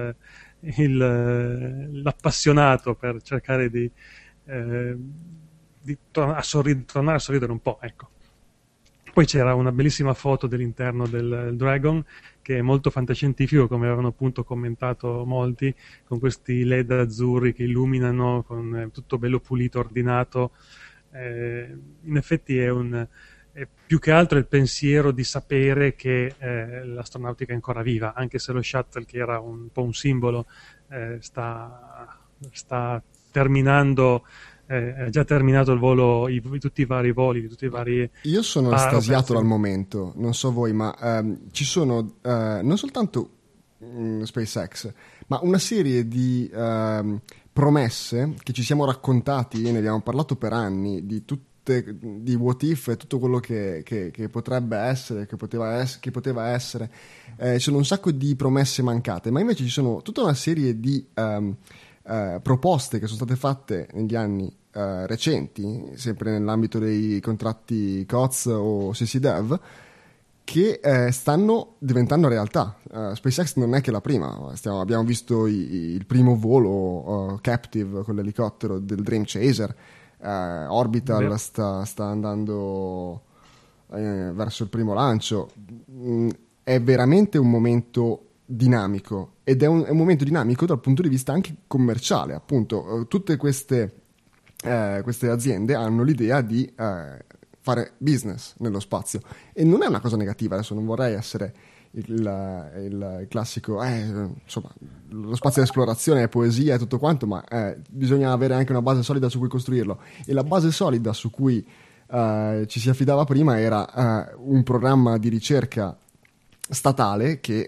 l'appassionato per cercare di tornare a sorridere un po', ecco. Poi c'era una bellissima foto dell'interno del Dragon, che è molto fantascientifico, come avevano appunto commentato molti, con questi LED azzurri che illuminano, con tutto bello pulito, ordinato. In effetti è più che altro il pensiero di sapere che l'astronautica è ancora viva, anche se lo shuttle, che era un po' un simbolo, sta terminando. Ha già terminato il volo, tutti i vari voli, tutti i vari. Io sono estasiato dal momento, non so voi, ma ci sono non soltanto SpaceX, ma una serie di promesse che ci siamo raccontati, ne abbiamo parlato per anni, di What If e tutto quello che potrebbe essere, che poteva essere. Ci sono un sacco di promesse mancate, ma invece ci sono tutta una serie di proposte che sono state fatte negli anni recenti, sempre nell'ambito dei contratti COTS o CCDEV, che stanno diventando realtà. SpaceX non è che la prima, abbiamo visto il primo volo captive con l'elicottero del Dream Chaser. Orbital sta andando verso il primo lancio. È veramente un momento dinamico, ed è un momento dinamico dal punto di vista anche commerciale, appunto. Tutte queste aziende hanno l'idea di fare business nello spazio, e non è una cosa negativa. Adesso non vorrei essere il classico insomma, lo spazio di esplorazione è poesia e tutto quanto, ma bisogna avere anche una base solida su cui costruirlo, e la base solida su cui ci si affidava prima era un programma di ricerca statale che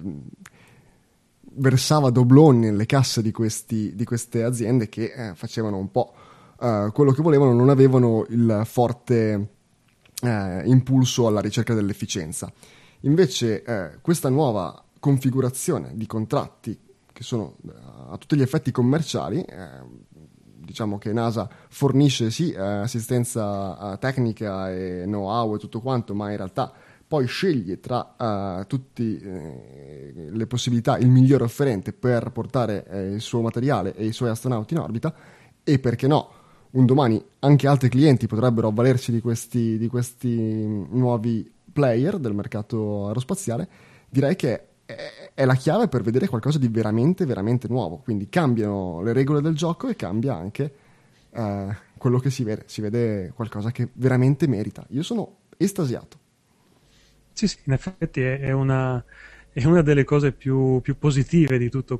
versava dobloni nelle casse di queste aziende che facevano un po' quello che volevano, non avevano il forte impulso alla ricerca dell'efficienza. Invece questa nuova configurazione di contratti, che sono a tutti gli effetti commerciali, diciamo che NASA fornisce sì assistenza tecnica e know-how e tutto quanto, ma in realtà poi sceglie tra tutte le possibilità il migliore offerente per portare il suo materiale e i suoi astronauti in orbita. E perché no, un domani anche altri clienti potrebbero avvalersi di questi nuovi player del mercato aerospaziale. Direi che è la chiave per vedere qualcosa di veramente, veramente nuovo. Quindi cambiano le regole del gioco e cambia anche quello che si vede. Si vede qualcosa che veramente merita. Io sono estasiato. Sì, in effetti è una è una delle cose più positive di tutto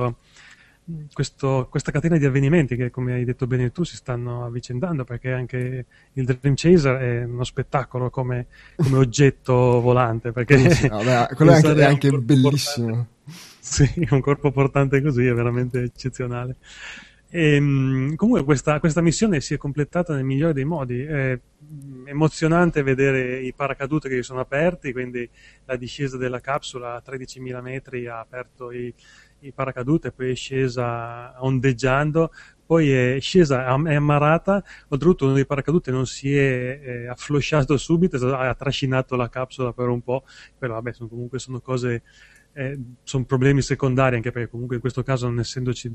questa catena di avvenimenti che, come hai detto bene tu, si stanno avvicendando, perché anche il Dream Chaser è uno spettacolo come oggetto volante, perché Sì, vabbè, quello è anche bellissimo. sì, un corpo portante così è veramente eccezionale. Comunque questa missione si è completata nel migliore dei modi. È emozionante vedere i paracadute che si sono aperti, quindi la discesa della capsula a 13.000 metri ha aperto i paracadute, poi è scesa ondeggiando, poi è scesa, è ammarrata, oltretutto uno dei paracadute non si è afflosciato subito, ha trascinato la capsula per un po', però vabbè, sono cose, sono problemi secondari, anche perché comunque in questo caso, non essendoci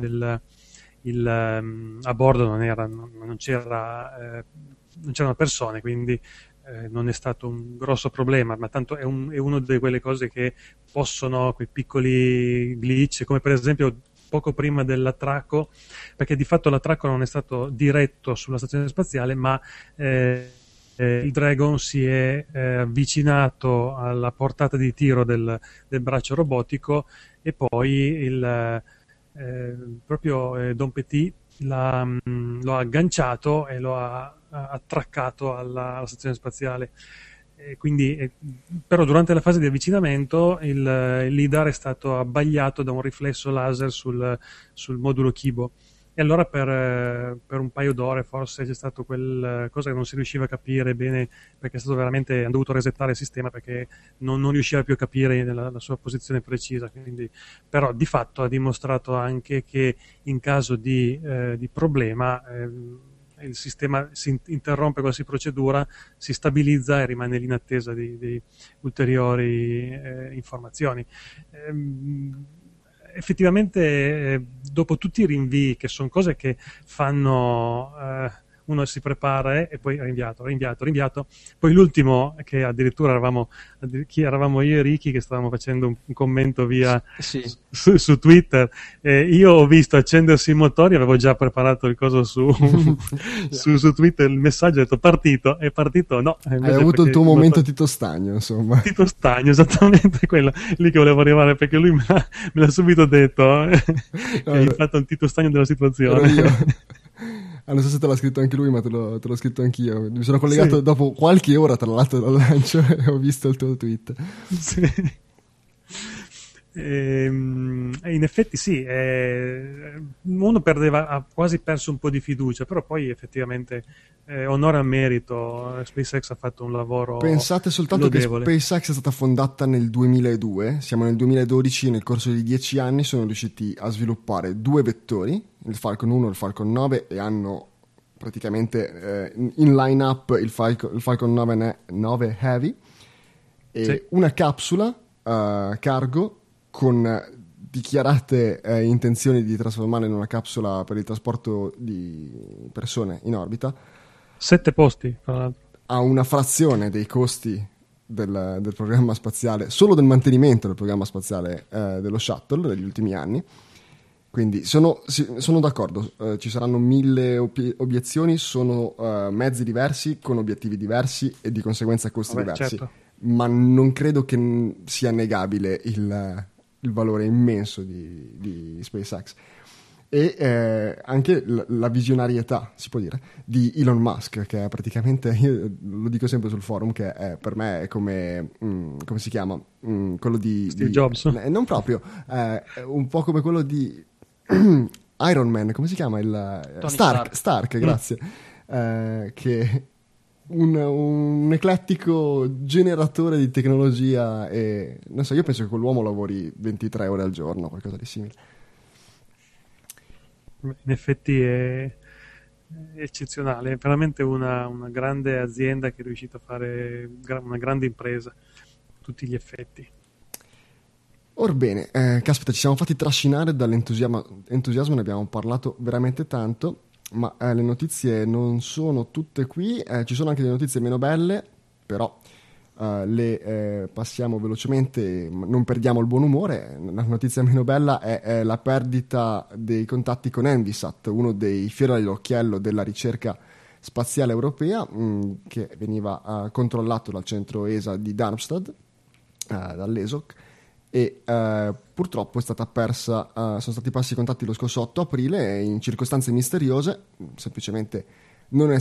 a bordo non c'erano persone, quindi non è stato un grosso problema, ma tanto è una di quelle cose che possono, quei piccoli glitch, come per esempio poco prima dell'attracco, perché di fatto l'attracco non è stato diretto sulla stazione spaziale, ma il Dragon si è avvicinato alla portata di tiro del braccio robotico, e poi proprio Don Petit lo ha agganciato e lo ha attraccato alla stazione spaziale. Quindi, però durante la fase di avvicinamento il LIDAR è stato abbagliato da un riflesso laser sul modulo Kibo, e allora per un paio d'ore forse c'è stato quel cosa che non si riusciva a capire bene, perché hanno dovuto resettare il sistema perché non riusciva più a capire la sua posizione precisa. Quindi, però di fatto ha dimostrato anche che in caso di problema il sistema si interrompe qualsiasi procedura, si stabilizza e rimane lì in attesa di ulteriori informazioni. Effettivamente, dopo tutti i rinvii, che sono cose che fanno, uno si prepara e poi rinviato, poi l'ultimo, che addirittura eravamo io e Ricky che stavamo facendo un commento via Sì. su Twitter, io ho visto accendersi i motori, avevo già preparato il coso su Twitter, il messaggio, ho detto è partito, no. Hai avuto il tuo momento Tito Stagno, insomma. Tito Stagno, esattamente quello lì che volevo arrivare, perché lui me l'ha subito detto, che hai fatto un Tito Stagno della situazione. Non so se te l'ha scritto anche lui, ma te l'ho scritto anch'io. Mi sono collegato dopo qualche ora, tra l'altro, dal lancio, e ho visto il tuo tweet. Sì. In effetti sì, uno ha quasi perso un po' di fiducia, però poi effettivamente onore al merito, SpaceX ha fatto un lavoro Pensate soltanto lodevole. Che SpaceX è stata fondata nel 2002, siamo nel 2012, nel corso di 10 anni sono riusciti a sviluppare 2 vettori, il Falcon 1 e il Falcon 9, e hanno praticamente in line-up il Falcon 9 Heavy, e Sì. una capsula cargo con dichiarate intenzioni di trasformarla in una capsula per il trasporto di persone in orbita, 7 posti, tra l'altro. a una frazione dei costi del programma spaziale, solo del mantenimento del programma spaziale dello shuttle degli ultimi anni. Quindi sono d'accordo, ci saranno 1000 obiezioni, sono mezzi diversi con obiettivi diversi e di conseguenza costi diversi. Certo. Ma non credo che sia negabile il valore immenso di SpaceX. E anche la visionarietà, si può dire, di Elon Musk, che è praticamente, io lo dico sempre sul forum, che per me è come si chiama? Quello di Steve Jobs? Non proprio, è un po' come quello di Iron Man, come si chiama? Tony Stark, grazie. Che un eclettico generatore di tecnologia, e non so, io penso che quell'uomo lavori 23 ore al giorno, qualcosa di simile. In effetti è eccezionale, è veramente una grande azienda che è riuscita a fare una grande impresa a tutti gli effetti. Orbene, caspita, ci siamo fatti trascinare dall'entusiasmo, ne abbiamo parlato veramente tanto, ma le notizie non sono tutte qui, ci sono anche delle notizie meno belle, però le passiamo velocemente, non perdiamo il buon umore. La notizia meno bella è la perdita dei contatti con Envisat, uno dei fiori all'occhiello della ricerca spaziale europea, che veniva controllato dal centro ESA di Darmstadt, dall'ESOC, e purtroppo è stata persa, sono stati persi i contatti lo scorso 8 aprile in circostanze misteriose, semplicemente non è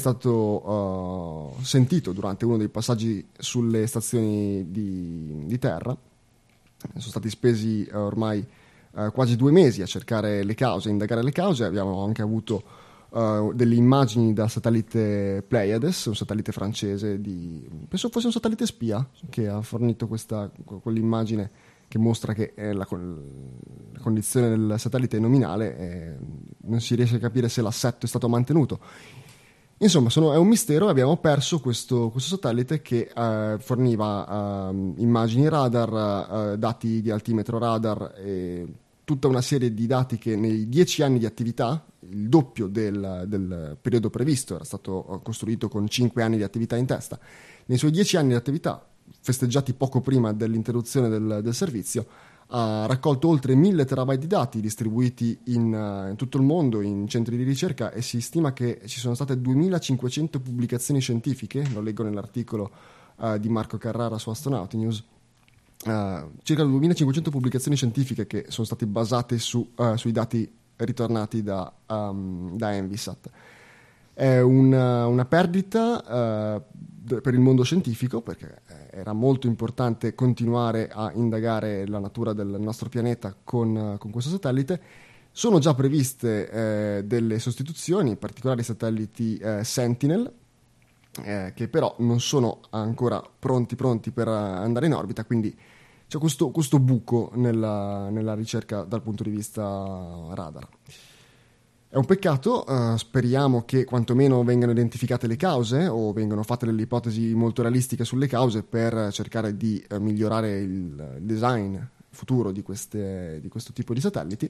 stato sentito durante uno dei passaggi sulle stazioni di terra. Sono stati spesi ormai quasi 2 mesi a cercare le cause, a indagare le cause. Abbiamo anche avuto delle immagini da satellite Pleiades, un satellite francese, penso fosse un satellite spia, che ha fornito quell'immagine che mostra che la condizione del satellite è nominale, non si riesce a capire se l'assetto è stato mantenuto. Insomma, è un mistero. Abbiamo perso questo satellite che forniva immagini radar, dati di altimetro radar e tutta una serie di dati che nei 10 anni di attività, il doppio del periodo previsto, era stato costruito con 5 anni di attività in testa, nei suoi 10 anni di attività, festeggiati poco prima dell'interruzione del servizio, ha raccolto oltre 1000 terabyte di dati distribuiti in tutto il mondo in centri di ricerca, e si stima che ci sono state 2500 pubblicazioni scientifiche, lo leggo nell'articolo di Marco Carrara su Astronauti News, circa 2500 pubblicazioni scientifiche che sono state basate sui dati ritornati da Envisat. È una perdita per il mondo scientifico, perché era molto importante continuare a indagare la natura del nostro pianeta con questo satellite. Sono già previste delle sostituzioni, in particolare i satelliti Sentinel, che però non sono ancora pronti per andare in orbita, quindi c'è questo buco nella ricerca dal punto di vista radar. È un peccato, speriamo che quantomeno vengano identificate le cause o vengano fatte delle ipotesi molto realistiche sulle cause per cercare di migliorare il design futuro di questo tipo di satelliti,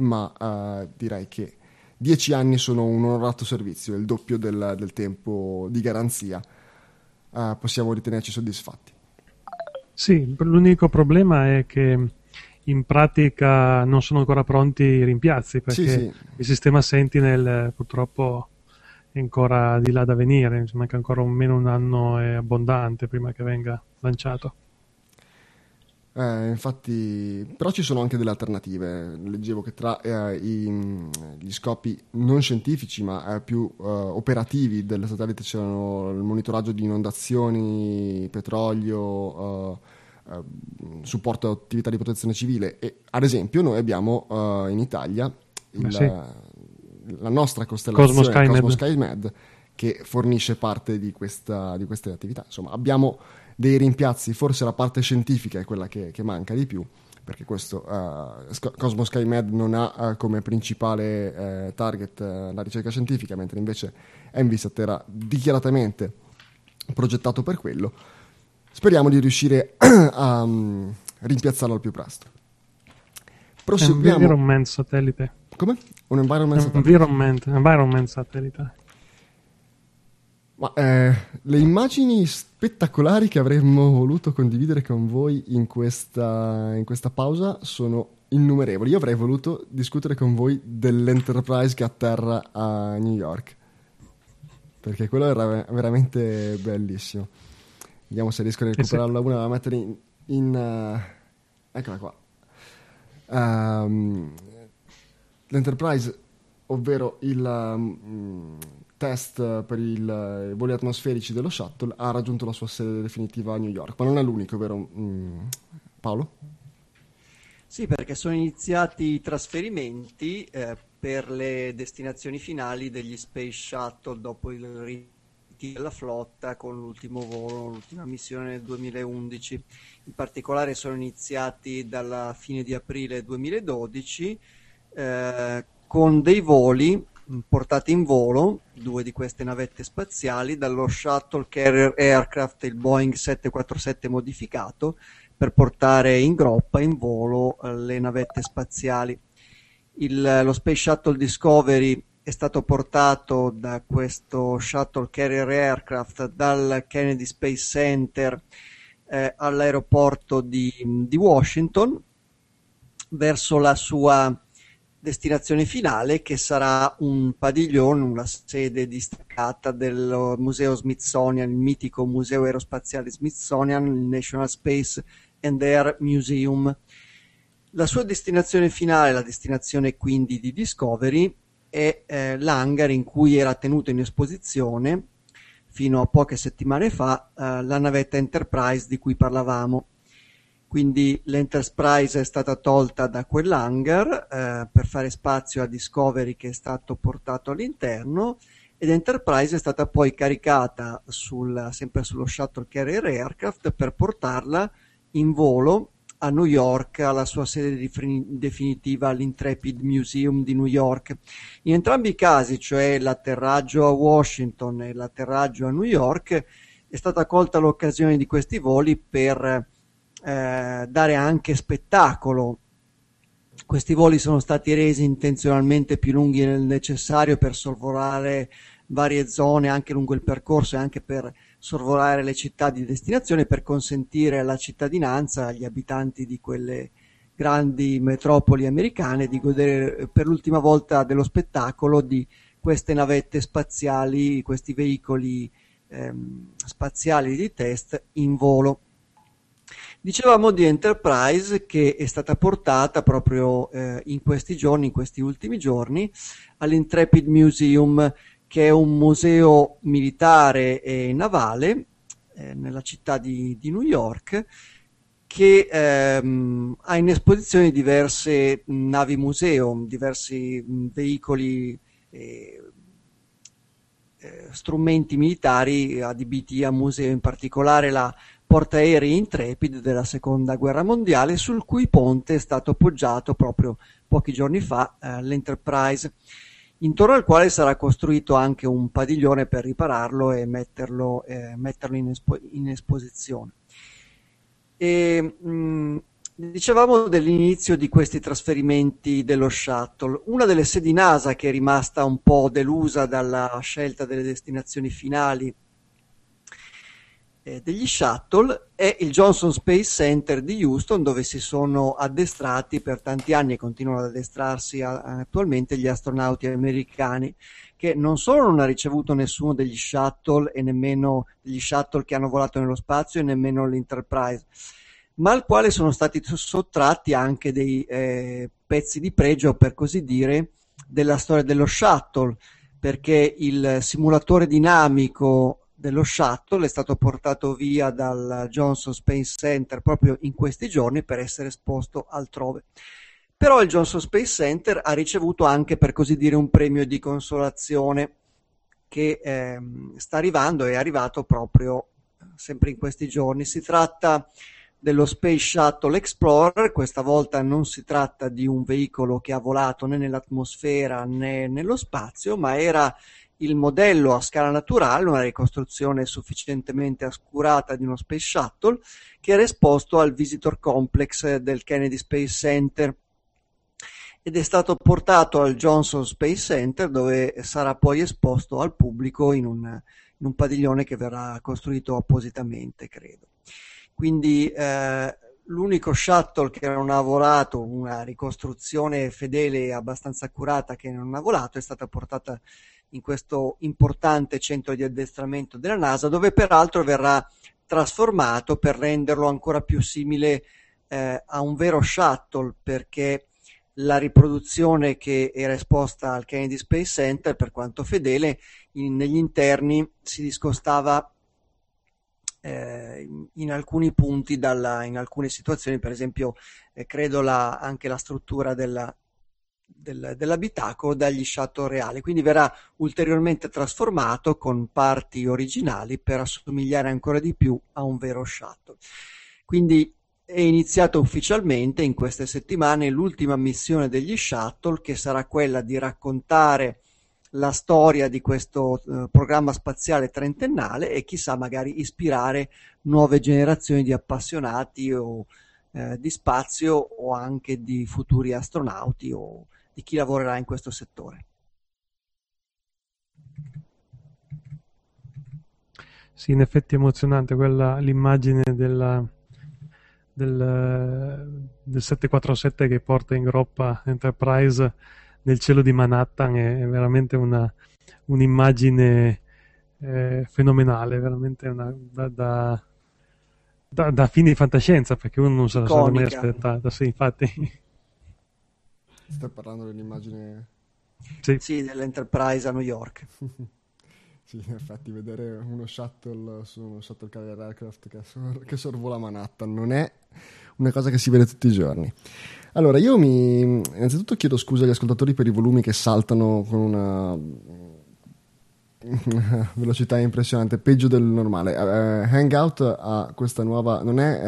ma direi che 10 anni sono un onorato servizio, il doppio del tempo di garanzia. Possiamo ritenerci soddisfatti. Sì, l'unico problema è che in pratica non sono ancora pronti i rimpiazzi, perché sì. Il sistema Sentinel purtroppo è ancora di là da venire, manca ancora almeno un anno e abbondante prima che venga lanciato. Infatti, però ci sono anche delle alternative. Leggevo che tra gli scopi non scientifici ma più operativi del satellite c'erano il monitoraggio di inondazioni, petrolio, supporto a attività di protezione civile, e ad esempio noi abbiamo in Italia la nostra costellazione Cosmo SkyMed, che fornisce parte di queste attività. Insomma, abbiamo dei rimpiazzi, forse la parte scientifica è quella che manca di più, perché questo Cosmo SkyMed non ha come principale target la ricerca scientifica, mentre invece Envisat era dichiaratamente progettato per quello. Speriamo di riuscire a rimpiazzarlo al più presto. Proseguiamo. Environment satellite. Come? Un environment satellite. Environment satellite. Ma, le immagini spettacolari che avremmo voluto condividere con voi in questa pausa sono innumerevoli. Io avrei voluto discutere con voi dell'Enterprise che atterra a New York, perché quello era veramente bellissimo. Vediamo se riesco a recuperarla una da mettere in eccola qua. L'Enterprise, ovvero il test per i voli atmosferici dello shuttle, ha raggiunto la sua sede definitiva a New York, ma non è l'unico, vero Paolo? Sì, perché sono iniziati i trasferimenti per le destinazioni finali degli Space Shuttle dopo il ritiro della flotta, con l'ultimo volo, l'ultima missione nel 2011. In particolare sono iniziati dalla fine di aprile 2012 con dei voli portati in volo, 2 di queste navette spaziali, dallo Shuttle Carrier Aircraft, il Boeing 747 modificato, per portare in groppa, in volo, le navette spaziali. Lo Space Shuttle Discovery è stato portato da questo Shuttle Carrier Aircraft dal Kennedy Space Center all'aeroporto di Washington verso la sua destinazione finale, che sarà un padiglione, una sede distaccata del museo Smithsonian, il mitico museo aerospaziale Smithsonian, il National Space and Air Museum. La sua destinazione finale, la destinazione quindi di Discovery, è l'hangar in cui era tenuto in esposizione fino a poche settimane fa la navetta Enterprise di cui parlavamo. Quindi l'Enterprise è stata tolta da quell'hangar per fare spazio a Discovery, che è stato portato all'interno, ed Enterprise è stata poi caricata sempre sullo Shuttle Carrier Aircraft per portarla in volo a New York, alla sua sede definitiva all'Intrepid Museum di New York. In entrambi i casi, cioè l'atterraggio a Washington e l'atterraggio a New York, è stata colta l'occasione di questi voli per dare anche spettacolo. Questi voli sono stati resi intenzionalmente più lunghi del necessario per sorvolare varie zone anche lungo il percorso e anche per sorvolare le città di destinazione, per consentire alla cittadinanza, agli abitanti di quelle grandi metropoli americane, di godere per l'ultima volta dello spettacolo di queste navette spaziali, questi veicoli spaziali di test in volo. Dicevamo di Enterprise, che è stata portata proprio in questi giorni, in questi ultimi giorni, all'Intrepid Museum, che è un museo militare e navale nella città di New York, che ha in esposizione diverse navi museo, diversi veicoli strumenti militari adibiti a museo, in particolare la portaerei Intrepid della seconda guerra mondiale, sul cui ponte è stato appoggiato proprio pochi giorni fa l'Enterprise, intorno al quale sarà costruito anche un padiglione per ripararlo e metterlo in esposizione. Dicevamo dell'inizio di questi trasferimenti dello shuttle. Una delle sedi NASA che è rimasta un po' delusa dalla scelta delle destinazioni finali degli shuttle è il Johnson Space Center di Houston, dove si sono addestrati per tanti anni e continuano ad addestrarsi attualmente gli astronauti americani, che non solo non ha ricevuto nessuno degli shuttle e nemmeno degli shuttle che hanno volato nello spazio e nemmeno l'Enterprise, ma al quale sono stati sottratti anche dei pezzi di pregio, per così dire, della storia dello shuttle, perché il simulatore dinamico dello shuttle è stato portato via dal Johnson Space Center proprio in questi giorni per essere esposto altrove. Però il Johnson Space Center ha ricevuto anche, per così dire, un premio di consolazione che sta arrivando, è arrivato proprio sempre in questi giorni. Si tratta dello Space Shuttle Explorer. Questa volta non si tratta di un veicolo che ha volato né nell'atmosfera né nello spazio, ma era il modello a scala naturale, una ricostruzione sufficientemente accurata di uno Space Shuttle, che era esposto al Visitor Complex del Kennedy Space Center ed è stato portato al Johnson Space Center, dove sarà poi esposto al pubblico in un padiglione che verrà costruito appositamente, credo. Quindi l'unico shuttle che non ha volato, una ricostruzione fedele e abbastanza accurata che non ha volato, è stata portata in questo importante centro di addestramento della NASA, dove peraltro verrà trasformato per renderlo ancora più simile a un vero shuttle, perché la riproduzione che era esposta al Kennedy Space Center, per quanto fedele, negli interni si discostava in alcuni punti in alcune situazioni, per esempio credo anche la struttura dell'abitacolo dagli shuttle reali, quindi verrà ulteriormente trasformato con parti originali per assomigliare ancora di più a un vero shuttle. Quindi è iniziata ufficialmente in queste settimane l'ultima missione degli shuttle, che sarà quella di raccontare la storia di questo programma spaziale trentennale e chissà magari ispirare nuove generazioni di appassionati o di spazio, o anche di futuri astronauti o di chi lavorerà in questo settore. Sì, in effetti è emozionante l'immagine del 747 che porta in groppa Enterprise nel cielo di Manhattan. È veramente un'immagine fenomenale, veramente Da fini di fantascienza, perché uno non se la sarebbe mai Iconica. aspettata, sì, infatti. Stai parlando dell'immagine. Sì. Sì, dell'Enterprise a New York. Sì, in effetti vedere uno shuttle carrier aircraft che sorvola Manhattan non è una cosa che si vede tutti i giorni. Allora, innanzitutto chiedo scusa agli ascoltatori per i volumi che saltano con una velocità impressionante, peggio del normale. Hangout ha questa nuova, non è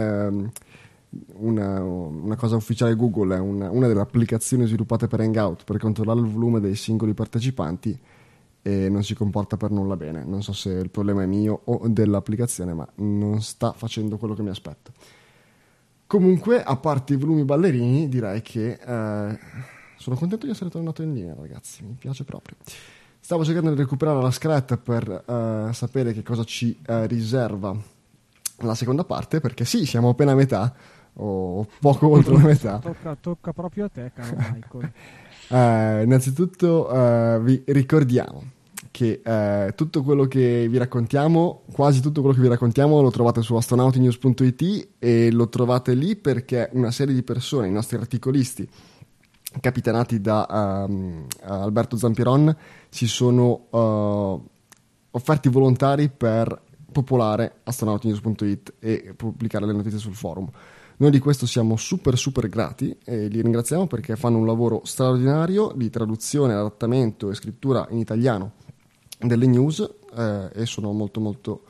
una cosa ufficiale Google, è una delle applicazioni sviluppate per Hangout per controllare il volume dei singoli partecipanti, e non si comporta per nulla bene. Non so se il problema è mio o dell'applicazione, ma non sta facendo quello che mi aspetto. Comunque, a parte i volumi ballerini, direi che sono contento di essere tornato in linea, ragazzi, mi piace proprio. Stavo cercando di recuperare la scaletta per sapere che cosa ci riserva la seconda parte, perché sì, siamo appena a metà, o poco oltre la metà. Tocca proprio a te, caro Michael. Innanzitutto vi ricordiamo che tutto quello che vi raccontiamo, quasi tutto quello che vi raccontiamo, lo trovate su astronautinews.it, e lo trovate lì perché una serie di persone, i nostri articolisti capitanati da Alberto Zampieron, si sono offerti volontari per popolare astronautinews.it e pubblicare le notizie sul forum. Noi di questo siamo super super grati e li ringraziamo perché fanno un lavoro straordinario di traduzione, adattamento e scrittura in italiano delle news, e sono molto molto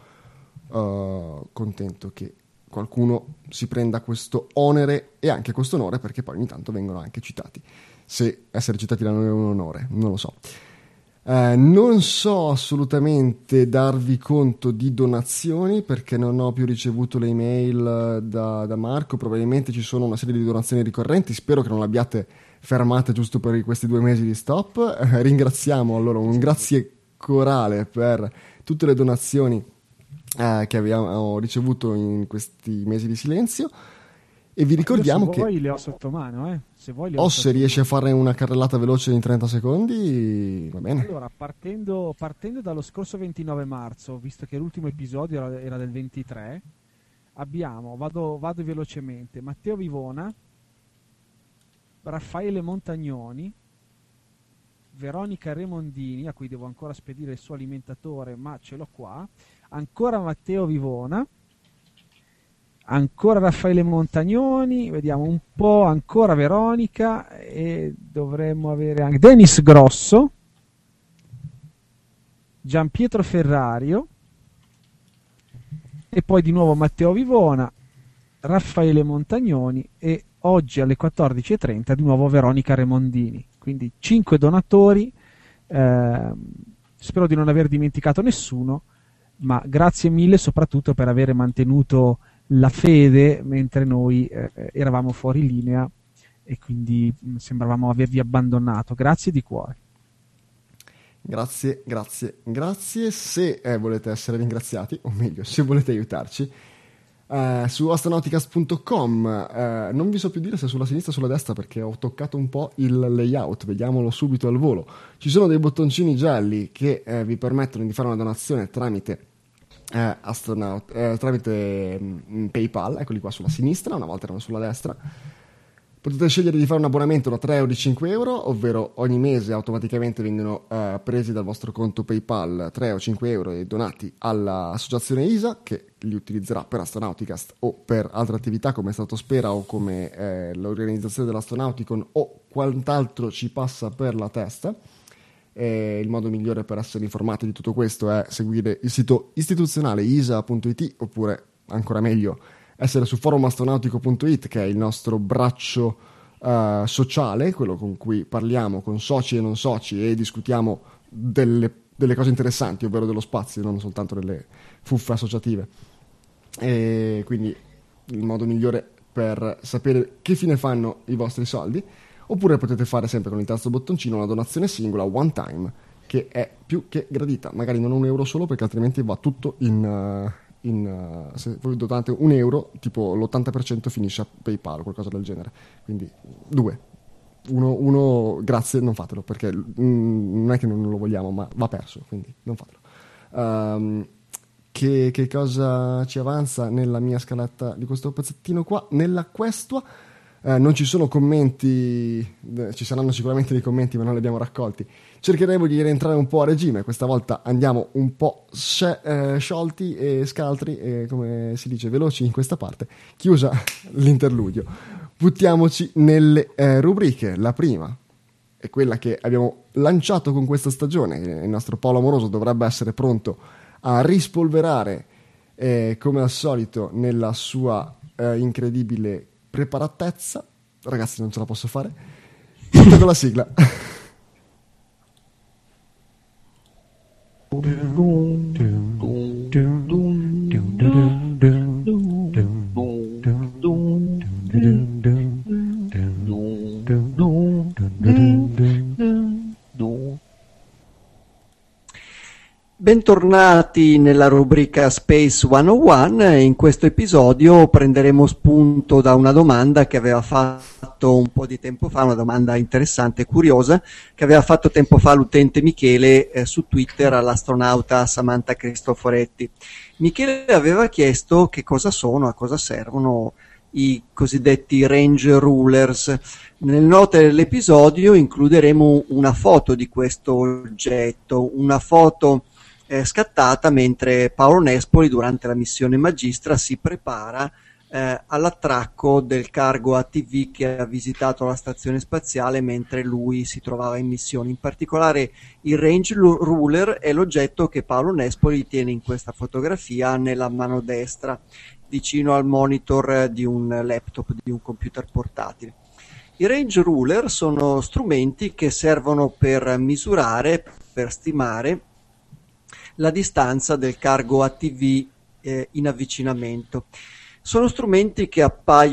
contento che qualcuno si prenda questo onere e anche questo onore, perché poi ogni tanto vengono anche citati. Se essere citati da noi è un onore, non lo so. Non so assolutamente darvi conto di donazioni perché non ho più ricevuto le email da Marco. Probabilmente ci sono una serie di donazioni ricorrenti, spero che non l'abbiate fermate giusto per questi 2 mesi di stop. Ringraziamo allora, un grazie corale per tutte le donazioni che abbiamo ricevuto in questi mesi di silenzio, e vi ricordiamo se vuoi che le ho sotto mano, se vuoi le ho se sotto riesci a mano. fare una carrellata veloce in 30 secondi va bene. Allora, partendo dallo scorso 29 marzo, visto che l'ultimo episodio era del 23, abbiamo, vado velocemente, Matteo Vivona, Raffaele Montagnoni, Veronica Remondini, a cui devo ancora spedire il suo alimentatore, ma ce l'ho qua, ancora Matteo Vivona, ancora Raffaele Montagnoni, vediamo un po', ancora Veronica, e dovremmo avere anche Denis Grosso, Gianpietro Ferrario, e poi di nuovo Matteo Vivona, Raffaele Montagnoni, e oggi alle 14:30 di nuovo Veronica Remondini. Quindi 5 donatori, spero di non aver dimenticato nessuno, ma grazie mille soprattutto per aver mantenuto la fede mentre noi eravamo fuori linea e quindi sembravamo avervi abbandonato. Grazie di cuore. Grazie. Se volete essere ringraziati, o meglio, se volete aiutarci, su astronauticast.com, non vi so più dire se sulla sinistra o sulla destra perché ho toccato un po' il layout, vediamolo subito al volo. Ci sono dei bottoncini gialli che vi permettono di fare una donazione tramite PayPal, eccoli qua sulla sinistra, una volta erano sulla destra. Potete scegliere di fare un abbonamento da 3 o di 5 euro, ovvero ogni mese automaticamente vengono presi dal vostro conto PayPal 3 o 5 euro e donati all'associazione ISA, che li utilizzerà per Astronauticast o per altre attività come Stratospera o come l'organizzazione dell'Astronauticon o quant'altro ci passa per la testa. Il modo migliore per essere informati di tutto questo è seguire il sito istituzionale isa.it, oppure ancora meglio essere su forumastronautico.it, che è il nostro braccio sociale, quello con cui parliamo con soci e non soci e discutiamo delle cose interessanti, ovvero dello spazio, non soltanto delle fuffe associative. E quindi il modo migliore per sapere che fine fanno i vostri soldi. Oppure potete fare sempre con il tasto bottoncino una donazione singola one time, che è più che gradita, magari non 1 euro solo, perché altrimenti va tutto se voi donate 1 euro, tipo l'80% finisce a PayPal o qualcosa del genere, quindi 2. Uno grazie, non fatelo, perché non è che non lo vogliamo, ma va perso, quindi non fatelo. che cosa ci avanza nella mia scaletta di questo pezzettino qua, nella questua. Non ci sono commenti, ci saranno sicuramente dei commenti ma non li abbiamo raccolti. Cercheremo di rientrare un po' a regime, questa volta andiamo un po' sciolti e scaltri e, come si dice, veloci in questa parte. Chiusa l'interludio, buttiamoci nelle rubriche. La prima è quella che abbiamo lanciato con questa stagione. Il nostro Paolo Amoroso dovrebbe essere pronto a rispolverare come al solito nella sua incredibile preparatezza. Ragazzi, non ce la posso fare. Tutto con la sigla. Bentornati nella rubrica Space 101. In questo episodio prenderemo spunto da una domanda che aveva fatto un po' di tempo fa, una domanda interessante e curiosa che aveva fatto tempo fa l'utente Michele su Twitter all'astronauta Samantha Cristoforetti. Michele aveva chiesto che cosa sono, a cosa servono i cosiddetti range rulers. Nelle note dell'episodio includeremo una foto di questo oggetto, una foto scattata mentre Paolo Nespoli durante la missione Magistra si prepara all'attracco del cargo ATV che ha visitato la stazione spaziale mentre lui si trovava in missione. In particolare il range ruler è l'oggetto che Paolo Nespoli tiene in questa fotografia nella mano destra vicino al monitor di un laptop, di un computer portatile. I range ruler sono strumenti che servono per misurare, per stimare la distanza del cargo ATV in avvicinamento. Sono strumenti che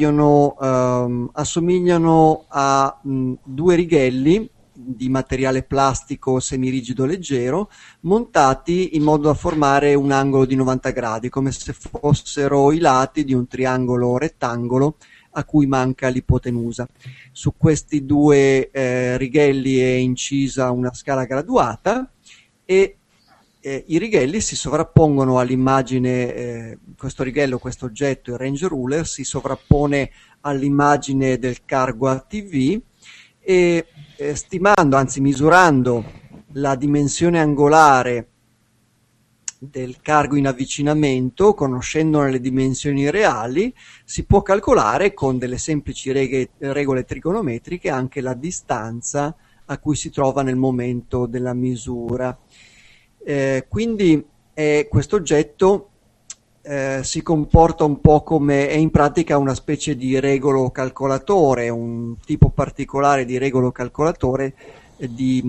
assomigliano a due righelli di materiale plastico semirigido leggero montati in modo da formare un angolo di 90 gradi, come se fossero i lati di un triangolo rettangolo a cui manca l'ipotenusa. Su questi due righelli è incisa una scala graduata e i righelli si sovrappongono all'immagine, questo righello, questo oggetto, il range ruler, si sovrappone all'immagine del cargo ATV e stimando, anzi misurando la dimensione angolare del cargo in avvicinamento, conoscendone le dimensioni reali, si può calcolare con delle semplici regole trigonometriche anche la distanza a cui si trova nel momento della misura. Quindi questo oggetto si comporta un po' come, è in pratica una specie di regolo calcolatore, un tipo particolare di regolo calcolatore di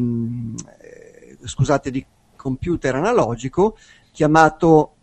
computer analogico chiamato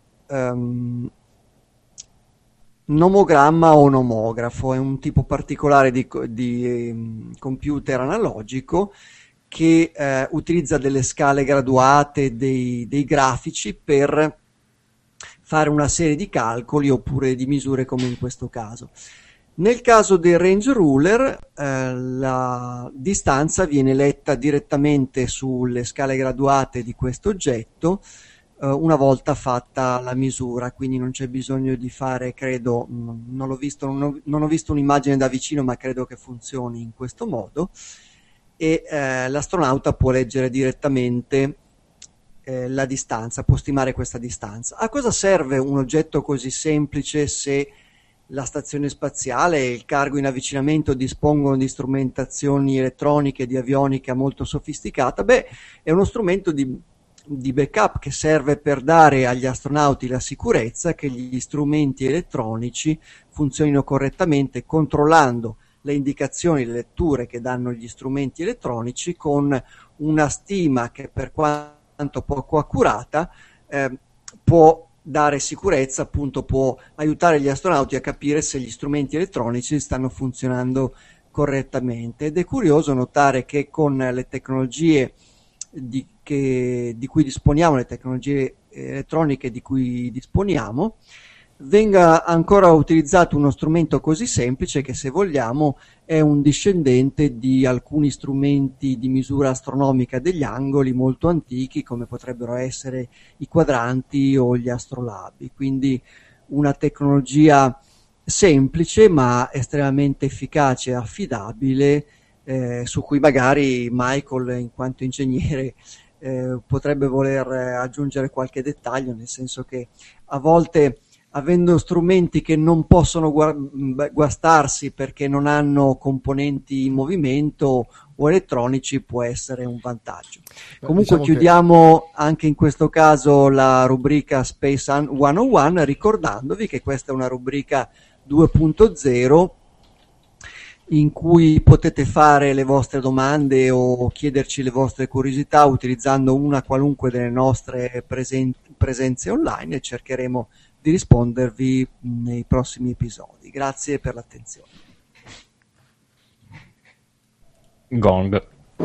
nomogramma o nomografo. È un tipo particolare di computer analogico che utilizza delle scale graduate, dei grafici per fare una serie di calcoli oppure di misure come in questo caso. Nel caso del range ruler la distanza viene letta direttamente sulle scale graduate di questo oggetto una volta fatta la misura, quindi non c'è bisogno di fare, credo, non ho visto un'immagine da vicino, ma credo che funzioni in questo modo. E l'astronauta può leggere direttamente la distanza, può stimare questa distanza. A cosa serve un oggetto così semplice se la stazione spaziale e il cargo in avvicinamento dispongono di strumentazioni elettroniche, di avionica molto sofisticata? Beh, è uno strumento di backup che serve per dare agli astronauti la sicurezza che gli strumenti elettronici funzionino correttamente, controllando le indicazioni, le letture che danno gli strumenti elettronici con una stima che, per quanto poco accurata, può dare sicurezza, appunto può aiutare gli astronauti a capire se gli strumenti elettronici stanno funzionando correttamente. Ed è curioso notare che con le tecnologie di cui disponiamo, le tecnologie elettroniche di cui disponiamo, venga ancora utilizzato uno strumento così semplice che, se vogliamo, è un discendente di alcuni strumenti di misura astronomica degli angoli molto antichi, come potrebbero essere i quadranti o gli astrolabi. Quindi una tecnologia semplice ma estremamente efficace e affidabile, su cui magari Michael, in quanto ingegnere, potrebbe voler aggiungere qualche dettaglio, nel senso che a volte, avendo strumenti che non possono guastarsi perché non hanno componenti in movimento o elettronici, può essere un vantaggio. Comunque diciamo chiudiamo anche in questo caso la rubrica Space 101 ricordandovi che questa è una rubrica 2.0 in cui potete fare le vostre domande o chiederci le vostre curiosità utilizzando una qualunque delle nostre presenze online, e cercheremo di rispondervi nei prossimi episodi. Grazie per l'attenzione. Gong.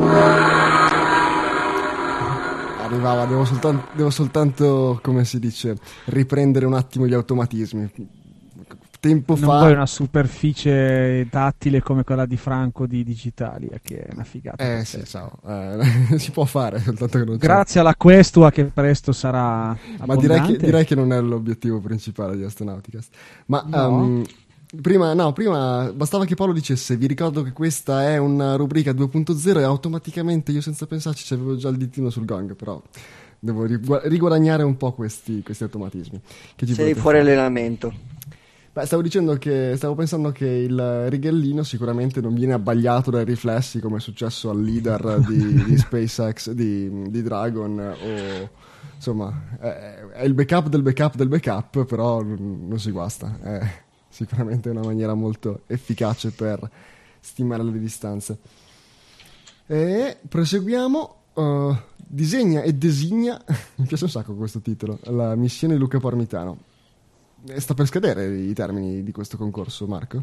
Arrivava, devo soltanto, come si dice, riprendere un attimo gli automatismi. Tempo non fa... vuoi una superficie tattile come quella di Franco di Digitalia, che è una figata. Sì, ciao. Si può fare, soltanto che non grazie alla Questua, che presto sarà abbondante. Ma direi che non è l'obiettivo principale di Astronauticast. Ma no. Prima bastava che Paolo dicesse: vi ricordo che questa è una rubrica 2.0, e automaticamente io, senza pensarci, avevo già il ditino sul gong, però devo riguadagnare un po' questi automatismi. Sei fuori allenamento. Beh, stavo pensando che il righellino sicuramente non viene abbagliato dai riflessi, come è successo al leader di SpaceX, di Dragon, o insomma è il backup del backup del backup, però non si guasta. È sicuramente una maniera molto efficace per stimare le distanze. E proseguiamo. Disegna e designa, mi piace un sacco questo titolo, la missione Luca Parmitano. Sta per scadere i termini di questo concorso, Marco?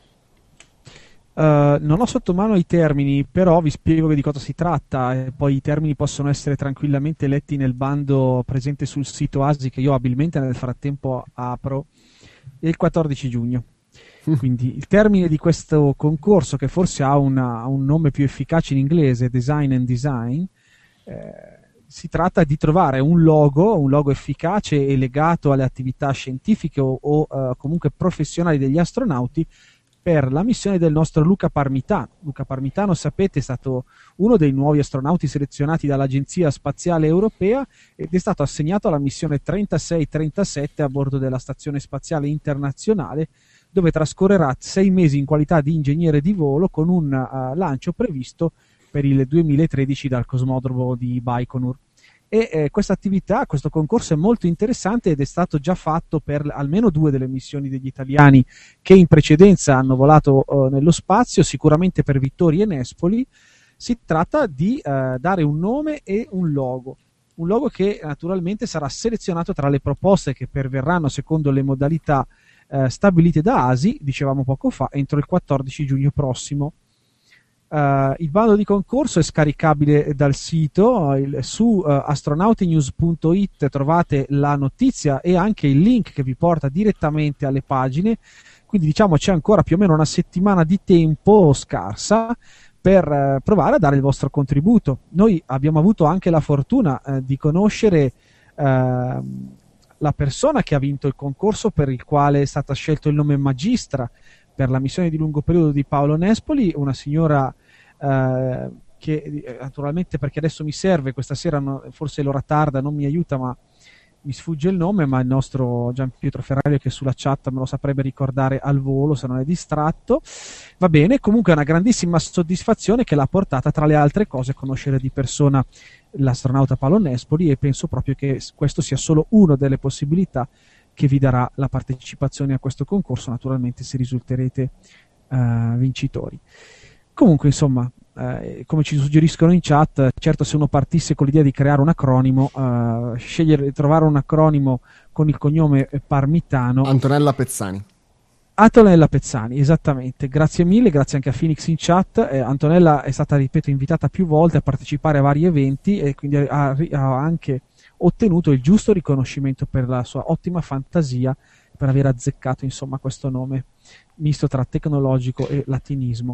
Non ho sotto mano i termini, però vi spiego di cosa si tratta, e poi i termini possono essere tranquillamente letti nel bando presente sul sito ASI, che io abilmente nel frattempo apro, il 14 giugno. Quindi il termine di questo concorso, che forse ha un nome più efficace in inglese, Design and Design, si tratta di trovare un logo efficace e legato alle attività scientifiche o comunque professionali degli astronauti per la missione del nostro Luca Parmitano. Luca Parmitano, sapete, è stato uno dei nuovi astronauti selezionati dall'Agenzia Spaziale Europea ed è stato assegnato alla missione 3637 a bordo della Stazione Spaziale Internazionale, dove trascorrerà 6 mesi in qualità di ingegnere di volo, con un lancio previsto per il 2013 dal cosmodromo di Baikonur. E questa attività, questo concorso è molto interessante ed è stato già fatto per almeno 2 delle missioni degli italiani che in precedenza hanno volato nello spazio, sicuramente per Vittorio e Nespoli. Si tratta di dare un nome e un logo che naturalmente sarà selezionato tra le proposte che perverranno secondo le modalità stabilite da ASI, dicevamo poco fa, entro il 14 giugno prossimo. Il bando di concorso è scaricabile dal sito, su astronautinews.it trovate la notizia e anche il link che vi porta direttamente alle pagine, quindi diciamo c'è ancora più o meno una settimana di tempo scarsa per provare a dare il vostro contributo. Noi abbiamo avuto anche la fortuna di conoscere la persona che ha vinto il concorso, per il quale è stato scelto il nome Magistra per la missione di lungo periodo di Paolo Nespoli, una signora che naturalmente, perché adesso mi serve questa sera, forse l'ora tarda non mi aiuta, ma mi sfugge il nome, ma il nostro Gian Pietro Ferrario, che sulla chat me lo saprebbe ricordare al volo se non è distratto. Va bene, comunque è una grandissima soddisfazione che l'ha portata, tra le altre cose, a conoscere di persona l'astronauta Paolo Nespoli, e penso proprio che questo sia solo una delle possibilità che vi darà la partecipazione a questo concorso, naturalmente se risulterete vincitori. Comunque, insomma, come ci suggeriscono in chat, certo, se uno partisse con l'idea di creare un acronimo, trovare un acronimo con il cognome Parmitano. Antonella Pezzani, esattamente. Grazie mille, grazie anche a Phoenix in chat. Antonella è stata, ripeto, invitata più volte a partecipare a vari eventi, e quindi ha anche ottenuto il giusto riconoscimento per la sua ottima fantasia per aver azzeccato insomma questo nome misto tra tecnologico e latinismo.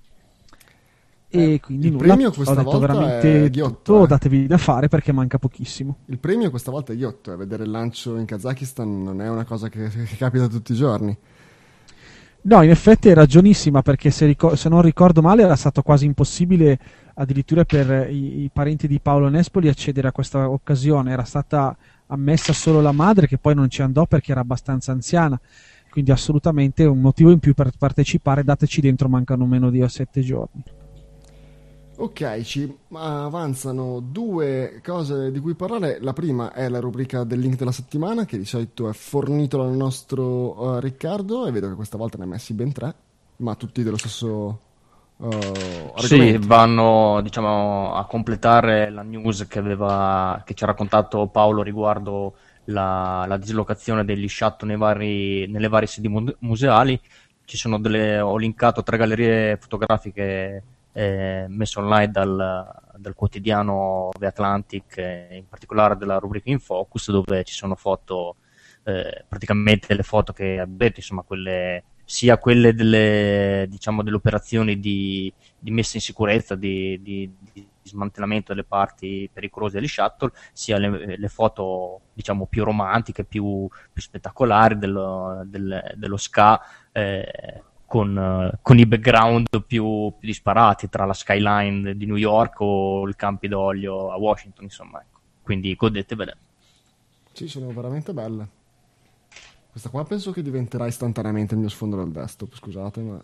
E quindi il nulla, premio questa ho detto volta veramente è ghiotto, tutto, datevi da fare perché manca pochissimo. Il premio questa volta è ghiotto, vedere il lancio in Kazakistan non è una cosa che capita tutti i giorni. No, in effetti è ragionissima, perché se non ricordo male era stato quasi impossibile addirittura per i parenti di Paolo Nespoli accedere a questa occasione. Era stata ammessa solo la madre, che poi non ci andò perché era abbastanza anziana, quindi assolutamente un motivo in più per partecipare. Dateci dentro, mancano meno di 7 giorni. Ok, ci avanzano due cose di cui parlare. La prima è la rubrica del link della settimana, che di solito è fornito dal nostro Riccardo, e vedo che questa volta ne ha messi ben 3, ma tutti dello stesso argomento. Sì, vanno, diciamo, a completare la news che ci ha raccontato Paolo riguardo la dislocazione degli shuttle nelle varie sedi museali. Ho linkato 3 gallerie fotografiche messo online dal quotidiano The Atlantic, in particolare della rubrica In Focus, dove ci sono foto, praticamente le foto che avete, insomma, sia quelle delle operazioni di messa in sicurezza, di smantellamento delle parti pericolose degli shuttle, sia le foto, diciamo, più romantiche, più spettacolari dello SCA, con i background più disparati, tra la skyline di New York o i campi d'olio a Washington, insomma, ecco. Quindi godetevele. Sì, sono veramente belle. Questa qua penso che diventerà istantaneamente il mio sfondo del desktop, scusate, ma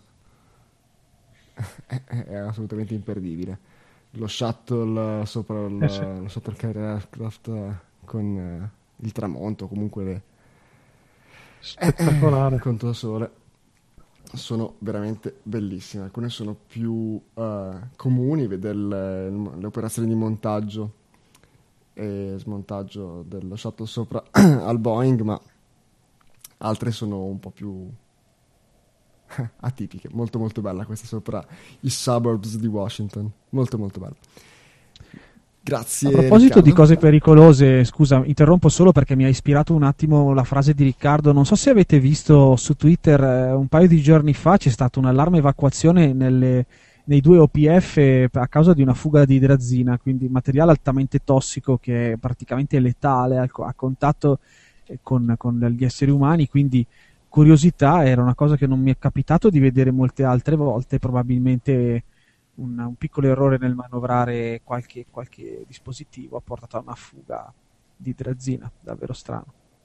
è assolutamente imperdibile. Lo shuttle sopra lo shuttle carrier aircraft con il tramonto, comunque spettacolare. contro il sole. Sono veramente bellissime. Alcune sono più comuni, vedere le operazioni di montaggio e smontaggio dello shuttle sopra al Boeing, ma altre sono un po' più atipiche. Molto molto bella questa sopra i suburbs di Washington, molto molto bella. Grazie. A proposito Riccardo. di cose pericolose, scusa, interrompo solo perché mi ha ispirato un attimo la frase di Riccardo. Non so se avete visto su Twitter, un paio di giorni fa c'è stato un allarme evacuazione nei 2 OPF a causa di una fuga di idrazina, quindi materiale altamente tossico che è praticamente letale a contatto con gli esseri umani. Quindi curiosità, era una cosa che non mi è capitato di vedere molte altre volte. Probabilmente un piccolo errore nel manovrare qualche dispositivo ha portato a una fuga di idrazina, davvero strano.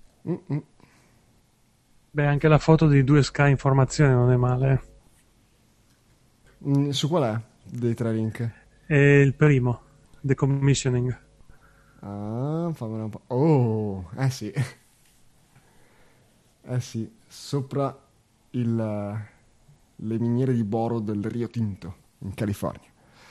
Beh, anche la foto di 2 Sky Informazione non è male. Su qual è dei 3 link? È il primo, Decommissioning. Fammela un po'. Oh, sì. Sì, sopra le miniere di boro del Rio Tinto in California.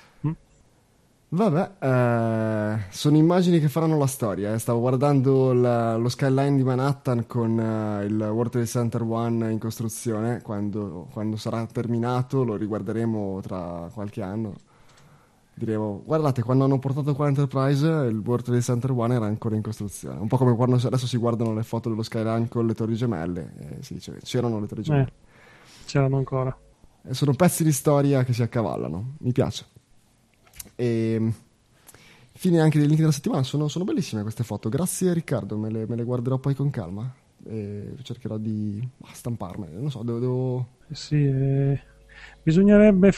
Vabbè, sono immagini che faranno la storia. Stavo guardando lo skyline di Manhattan con il World Trade Center 1 in costruzione. Quando sarà terminato lo riguarderemo tra qualche anno. Diremo, guardate, quando hanno portato qua l'Enterprise il World Trade Center 1 era ancora in costruzione. Un po' come quando adesso si guardano le foto dello skyline con le torri gemelle e si dice, c'erano le torri gemelle. C'erano ancora. Sono pezzi di storia che si accavallano, mi piace. E fine anche dei link della settimana, sono bellissime queste foto. Grazie Riccardo, me le guarderò poi con calma e cercherò di stamparmele. Non so, devo... Sì, bisognerebbe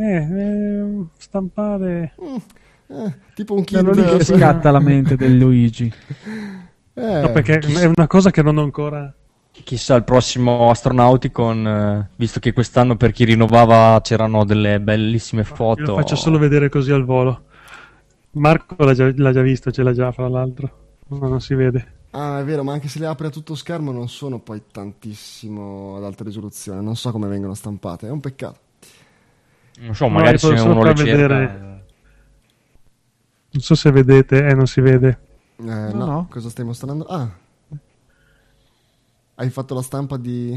stampare tipo un kit. Quello lì che scatta la mente del Luigi. No, perché è una cosa che non ho ancora. Chissà il prossimo Astronauticon, visto che quest'anno per chi rinnovava c'erano delle bellissime foto. Io lo faccio solo vedere così al volo. Marco l'ha già visto, ce l'ha già fra l'altro, ma non si vede. È vero, ma anche se le apri a tutto schermo non sono poi tantissimo ad alta risoluzione, non so come vengono stampate, è un peccato. Non so, magari se uno le cerca. Non so se vedete, non si vede. No, cosa stai mostrando? Hai fatto la stampa di...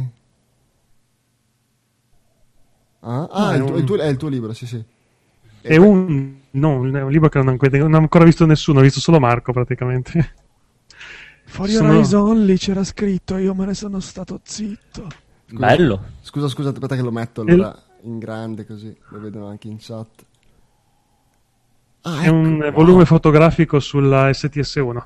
è il tuo libro, sì. È un libro che non ho ancora visto nessuno, ho visto solo Marco praticamente. For your eyes only c'era scritto, io me ne sono stato zitto. Bello. Scusa, aspetta che lo metto allora in grande così lo vedono anche in chat. È un volume fotografico sulla STS1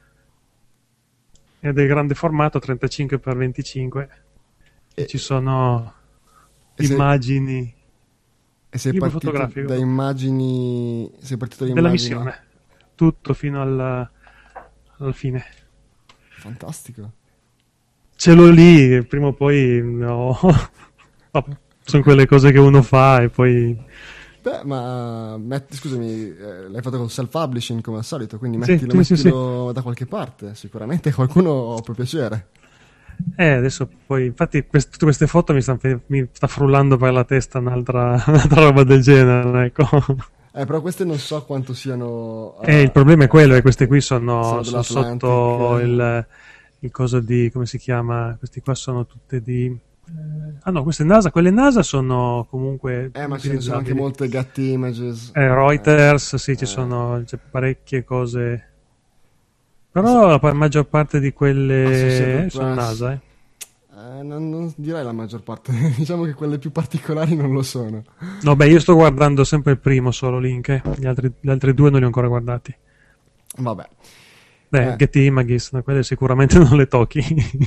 ed è grande formato 35x25 e ci sono immagini. E sei partito da immagini, della missione, tutto fino al fine. Fantastico. Ce l'ho lì, prima o poi no. Vabbè, sono quelle cose che uno fa e poi... Beh, ma scusami, l'hai fatto con self-publishing come al solito, quindi Sì. mettilo da qualche parte, sicuramente qualcuno può piacere. Adesso poi, infatti tutte queste foto mi sta frullando per la testa un'altra roba del genere, ecco. Però queste non so quanto siano... il problema è quello, che queste qui sono sotto il coso di... come si chiama? Questi qua sono tutte di... no, queste NASA, quelle NASA sono comunque ma ci sono anche molte Getty Images. Reuters, sì, c'è parecchie cose. Però la maggior parte di quelle sono NASA, non direi la maggior parte, diciamo che quelle più particolari non lo sono. No, beh, io sto guardando sempre il primo solo link, gli altri due non li ho ancora guardati. Vabbè. Getty Images, quelle sicuramente non le tocchi.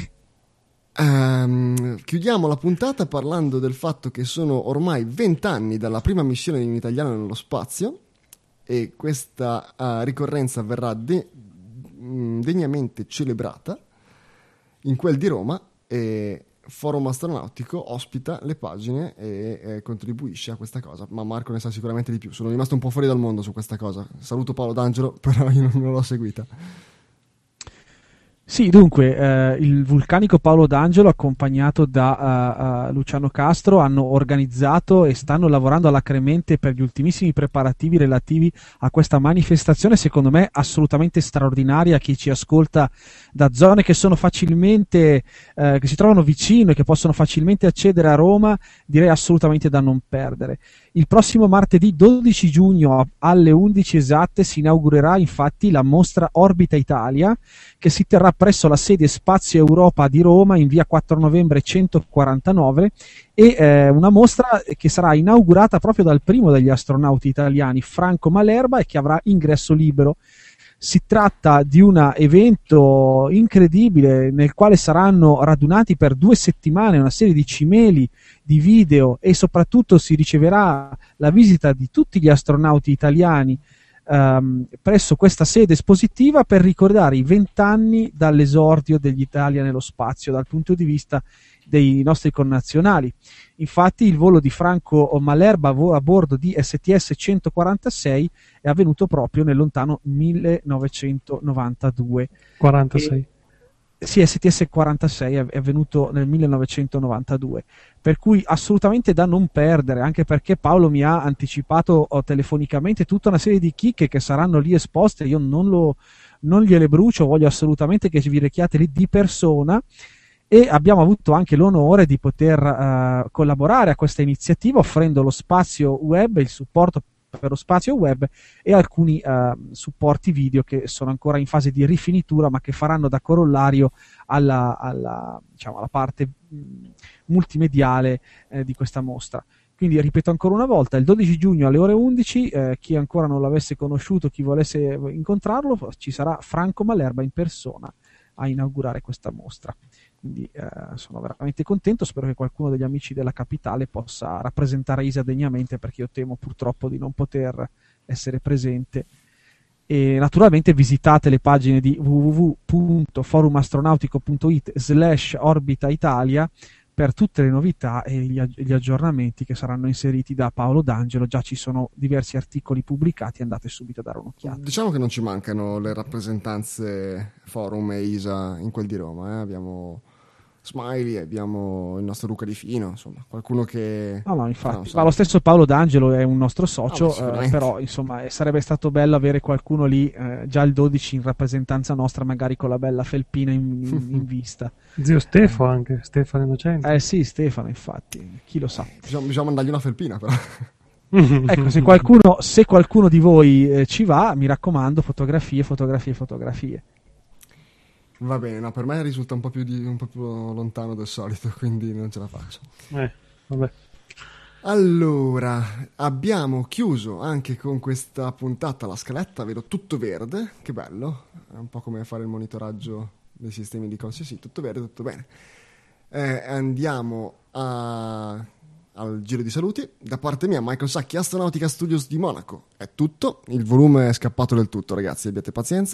Chiudiamo la puntata parlando del fatto che sono ormai 20 anni dalla prima missione di un italiano nello spazio e questa ricorrenza verrà degnamente celebrata in quel di Roma e Forum Astronautico ospita le pagine e contribuisce a questa cosa, ma Marco ne sa sicuramente di più. Sono rimasto un po' fuori dal mondo su questa cosa. Saluto Paolo D'Angelo, però io non l'ho seguita. Sì, dunque, il vulcanico Paolo D'Angelo, accompagnato da Luciano Castro, hanno organizzato e stanno lavorando alacremente per gli ultimissimi preparativi relativi a questa manifestazione, secondo me assolutamente straordinaria. Chi ci ascolta da zone che sono facilmente, che si trovano vicino e che possono facilmente accedere a Roma, direi assolutamente da non perdere. Il prossimo martedì 12 giugno alle 11 esatte si inaugurerà infatti la mostra Orbita Italia, che si terrà presso la sede Spazio Europa di Roma in via 4 novembre 149 e una mostra che sarà inaugurata proprio dal primo degli astronauti italiani, Franco Malerba, e che avrà ingresso libero. Si tratta di un evento incredibile nel quale saranno radunati per 2 settimane una serie di cimeli, di video e soprattutto si riceverà la visita di tutti gli astronauti italiani presso questa sede espositiva per ricordare i 20 anni dall'esordio dell'Italia nello spazio dal punto di vista dei nostri connazionali. Infatti il volo di Franco Malerba a bordo di STS 146 è avvenuto proprio nel lontano 1992. 46. Sì, STS 46 è avvenuto nel 1992, per cui assolutamente da non perdere, anche perché Paolo mi ha anticipato telefonicamente tutta una serie di chicche che saranno lì esposte. Io non gliele brucio, voglio assolutamente che vi rechiate lì di persona. E abbiamo avuto anche l'onore di poter collaborare a questa iniziativa offrendo lo spazio web, il supporto per lo spazio web e alcuni supporti video che sono ancora in fase di rifinitura ma che faranno da corollario alla parte multimediale di questa mostra. Quindi ripeto ancora una volta, il 12 giugno alle ore 11, chi ancora non l'avesse conosciuto, chi volesse incontrarlo, ci sarà Franco Malerba in persona a inaugurare questa mostra. Quindi sono veramente contento, spero che qualcuno degli amici della capitale possa rappresentare ISA degnamente, perché io temo purtroppo di non poter essere presente. E naturalmente visitate le pagine di www.forumastronautico.it/Orbita Italia per tutte le novità e gli aggiornamenti che saranno inseriti da Paolo D'Angelo. Già ci sono diversi articoli pubblicati, andate subito a dare un'occhiata. Diciamo che non ci mancano le rappresentanze Forum e ISA in quel di Roma, abbiamo Smiley, abbiamo il nostro Luca Di Fino, insomma, qualcuno che... No, infatti, ma lo stesso Paolo D'Angelo è un nostro socio, però insomma sarebbe stato bello avere qualcuno lì già il 12 in rappresentanza nostra, magari con la bella felpina in vista. Zio Stefano anche, Stefano Innocenti. Sì, Stefano, infatti, chi lo sa. Bisogna mandargli una felpina però. Ecco, se qualcuno di voi ci va, mi raccomando, fotografie. Va bene, no, per me risulta un po' più lontano del solito, quindi non ce la faccio. Vabbè. Allora, abbiamo chiuso anche con questa puntata la scaletta, vedo tutto verde, che bello, è un po' come fare il monitoraggio dei sistemi di cose, sì, tutto verde, tutto bene. Andiamo al giro di saluti. Da parte mia, Michael Sacchi, Astronautica Studios di Monaco, è tutto, il volume è scappato del tutto, ragazzi, abbiate pazienza.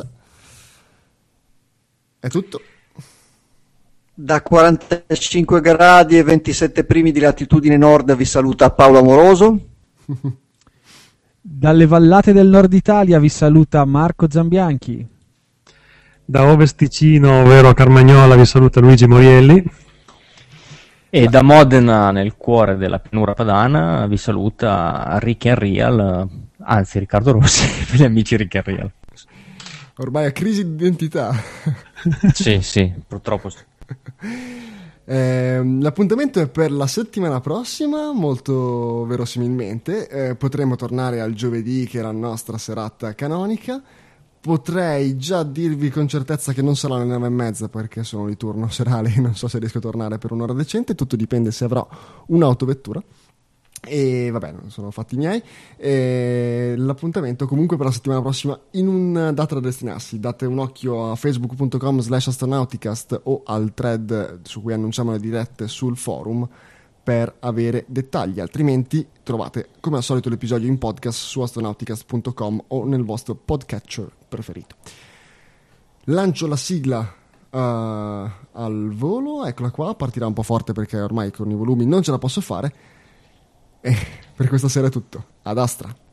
È tutto. Da 45 gradi e 27 primi di latitudine nord vi saluta Paolo Amoroso. Dalle vallate del nord Italia vi saluta Marco Zambianchi. Da Ovest Ticino, ovvero Carmagnola, vi saluta Luigi Morielli. E da Modena, nel cuore della pianura padana, vi saluta Rick and Real, anzi Riccardo Rossi, per gli amici Rick and Real. Ormai è crisi di identità. Sì, purtroppo sì. L'appuntamento è per la settimana prossima, molto verosimilmente. Potremo tornare al giovedì, che è la nostra serata canonica. Potrei già dirvi con certezza che non sarà alle 9:30, perché sono di turno serale e non so se riesco a tornare per un'ora decente. Tutto dipende se avrò un'autovettura. E vabbè, non sono fatti miei. L'appuntamento comunque per la settimana prossima in un data da destinarsi. Date un occhio a facebook.com/astronauticast o al thread su cui annunciamo le dirette sul forum per avere dettagli, altrimenti trovate come al solito l'episodio in podcast su astronauticast.com o nel vostro podcatcher preferito. Lancio la sigla al volo, eccola qua, partirà un po' forte perché ormai con i volumi non ce la posso fare. E per questa sera è tutto. Ad Astra.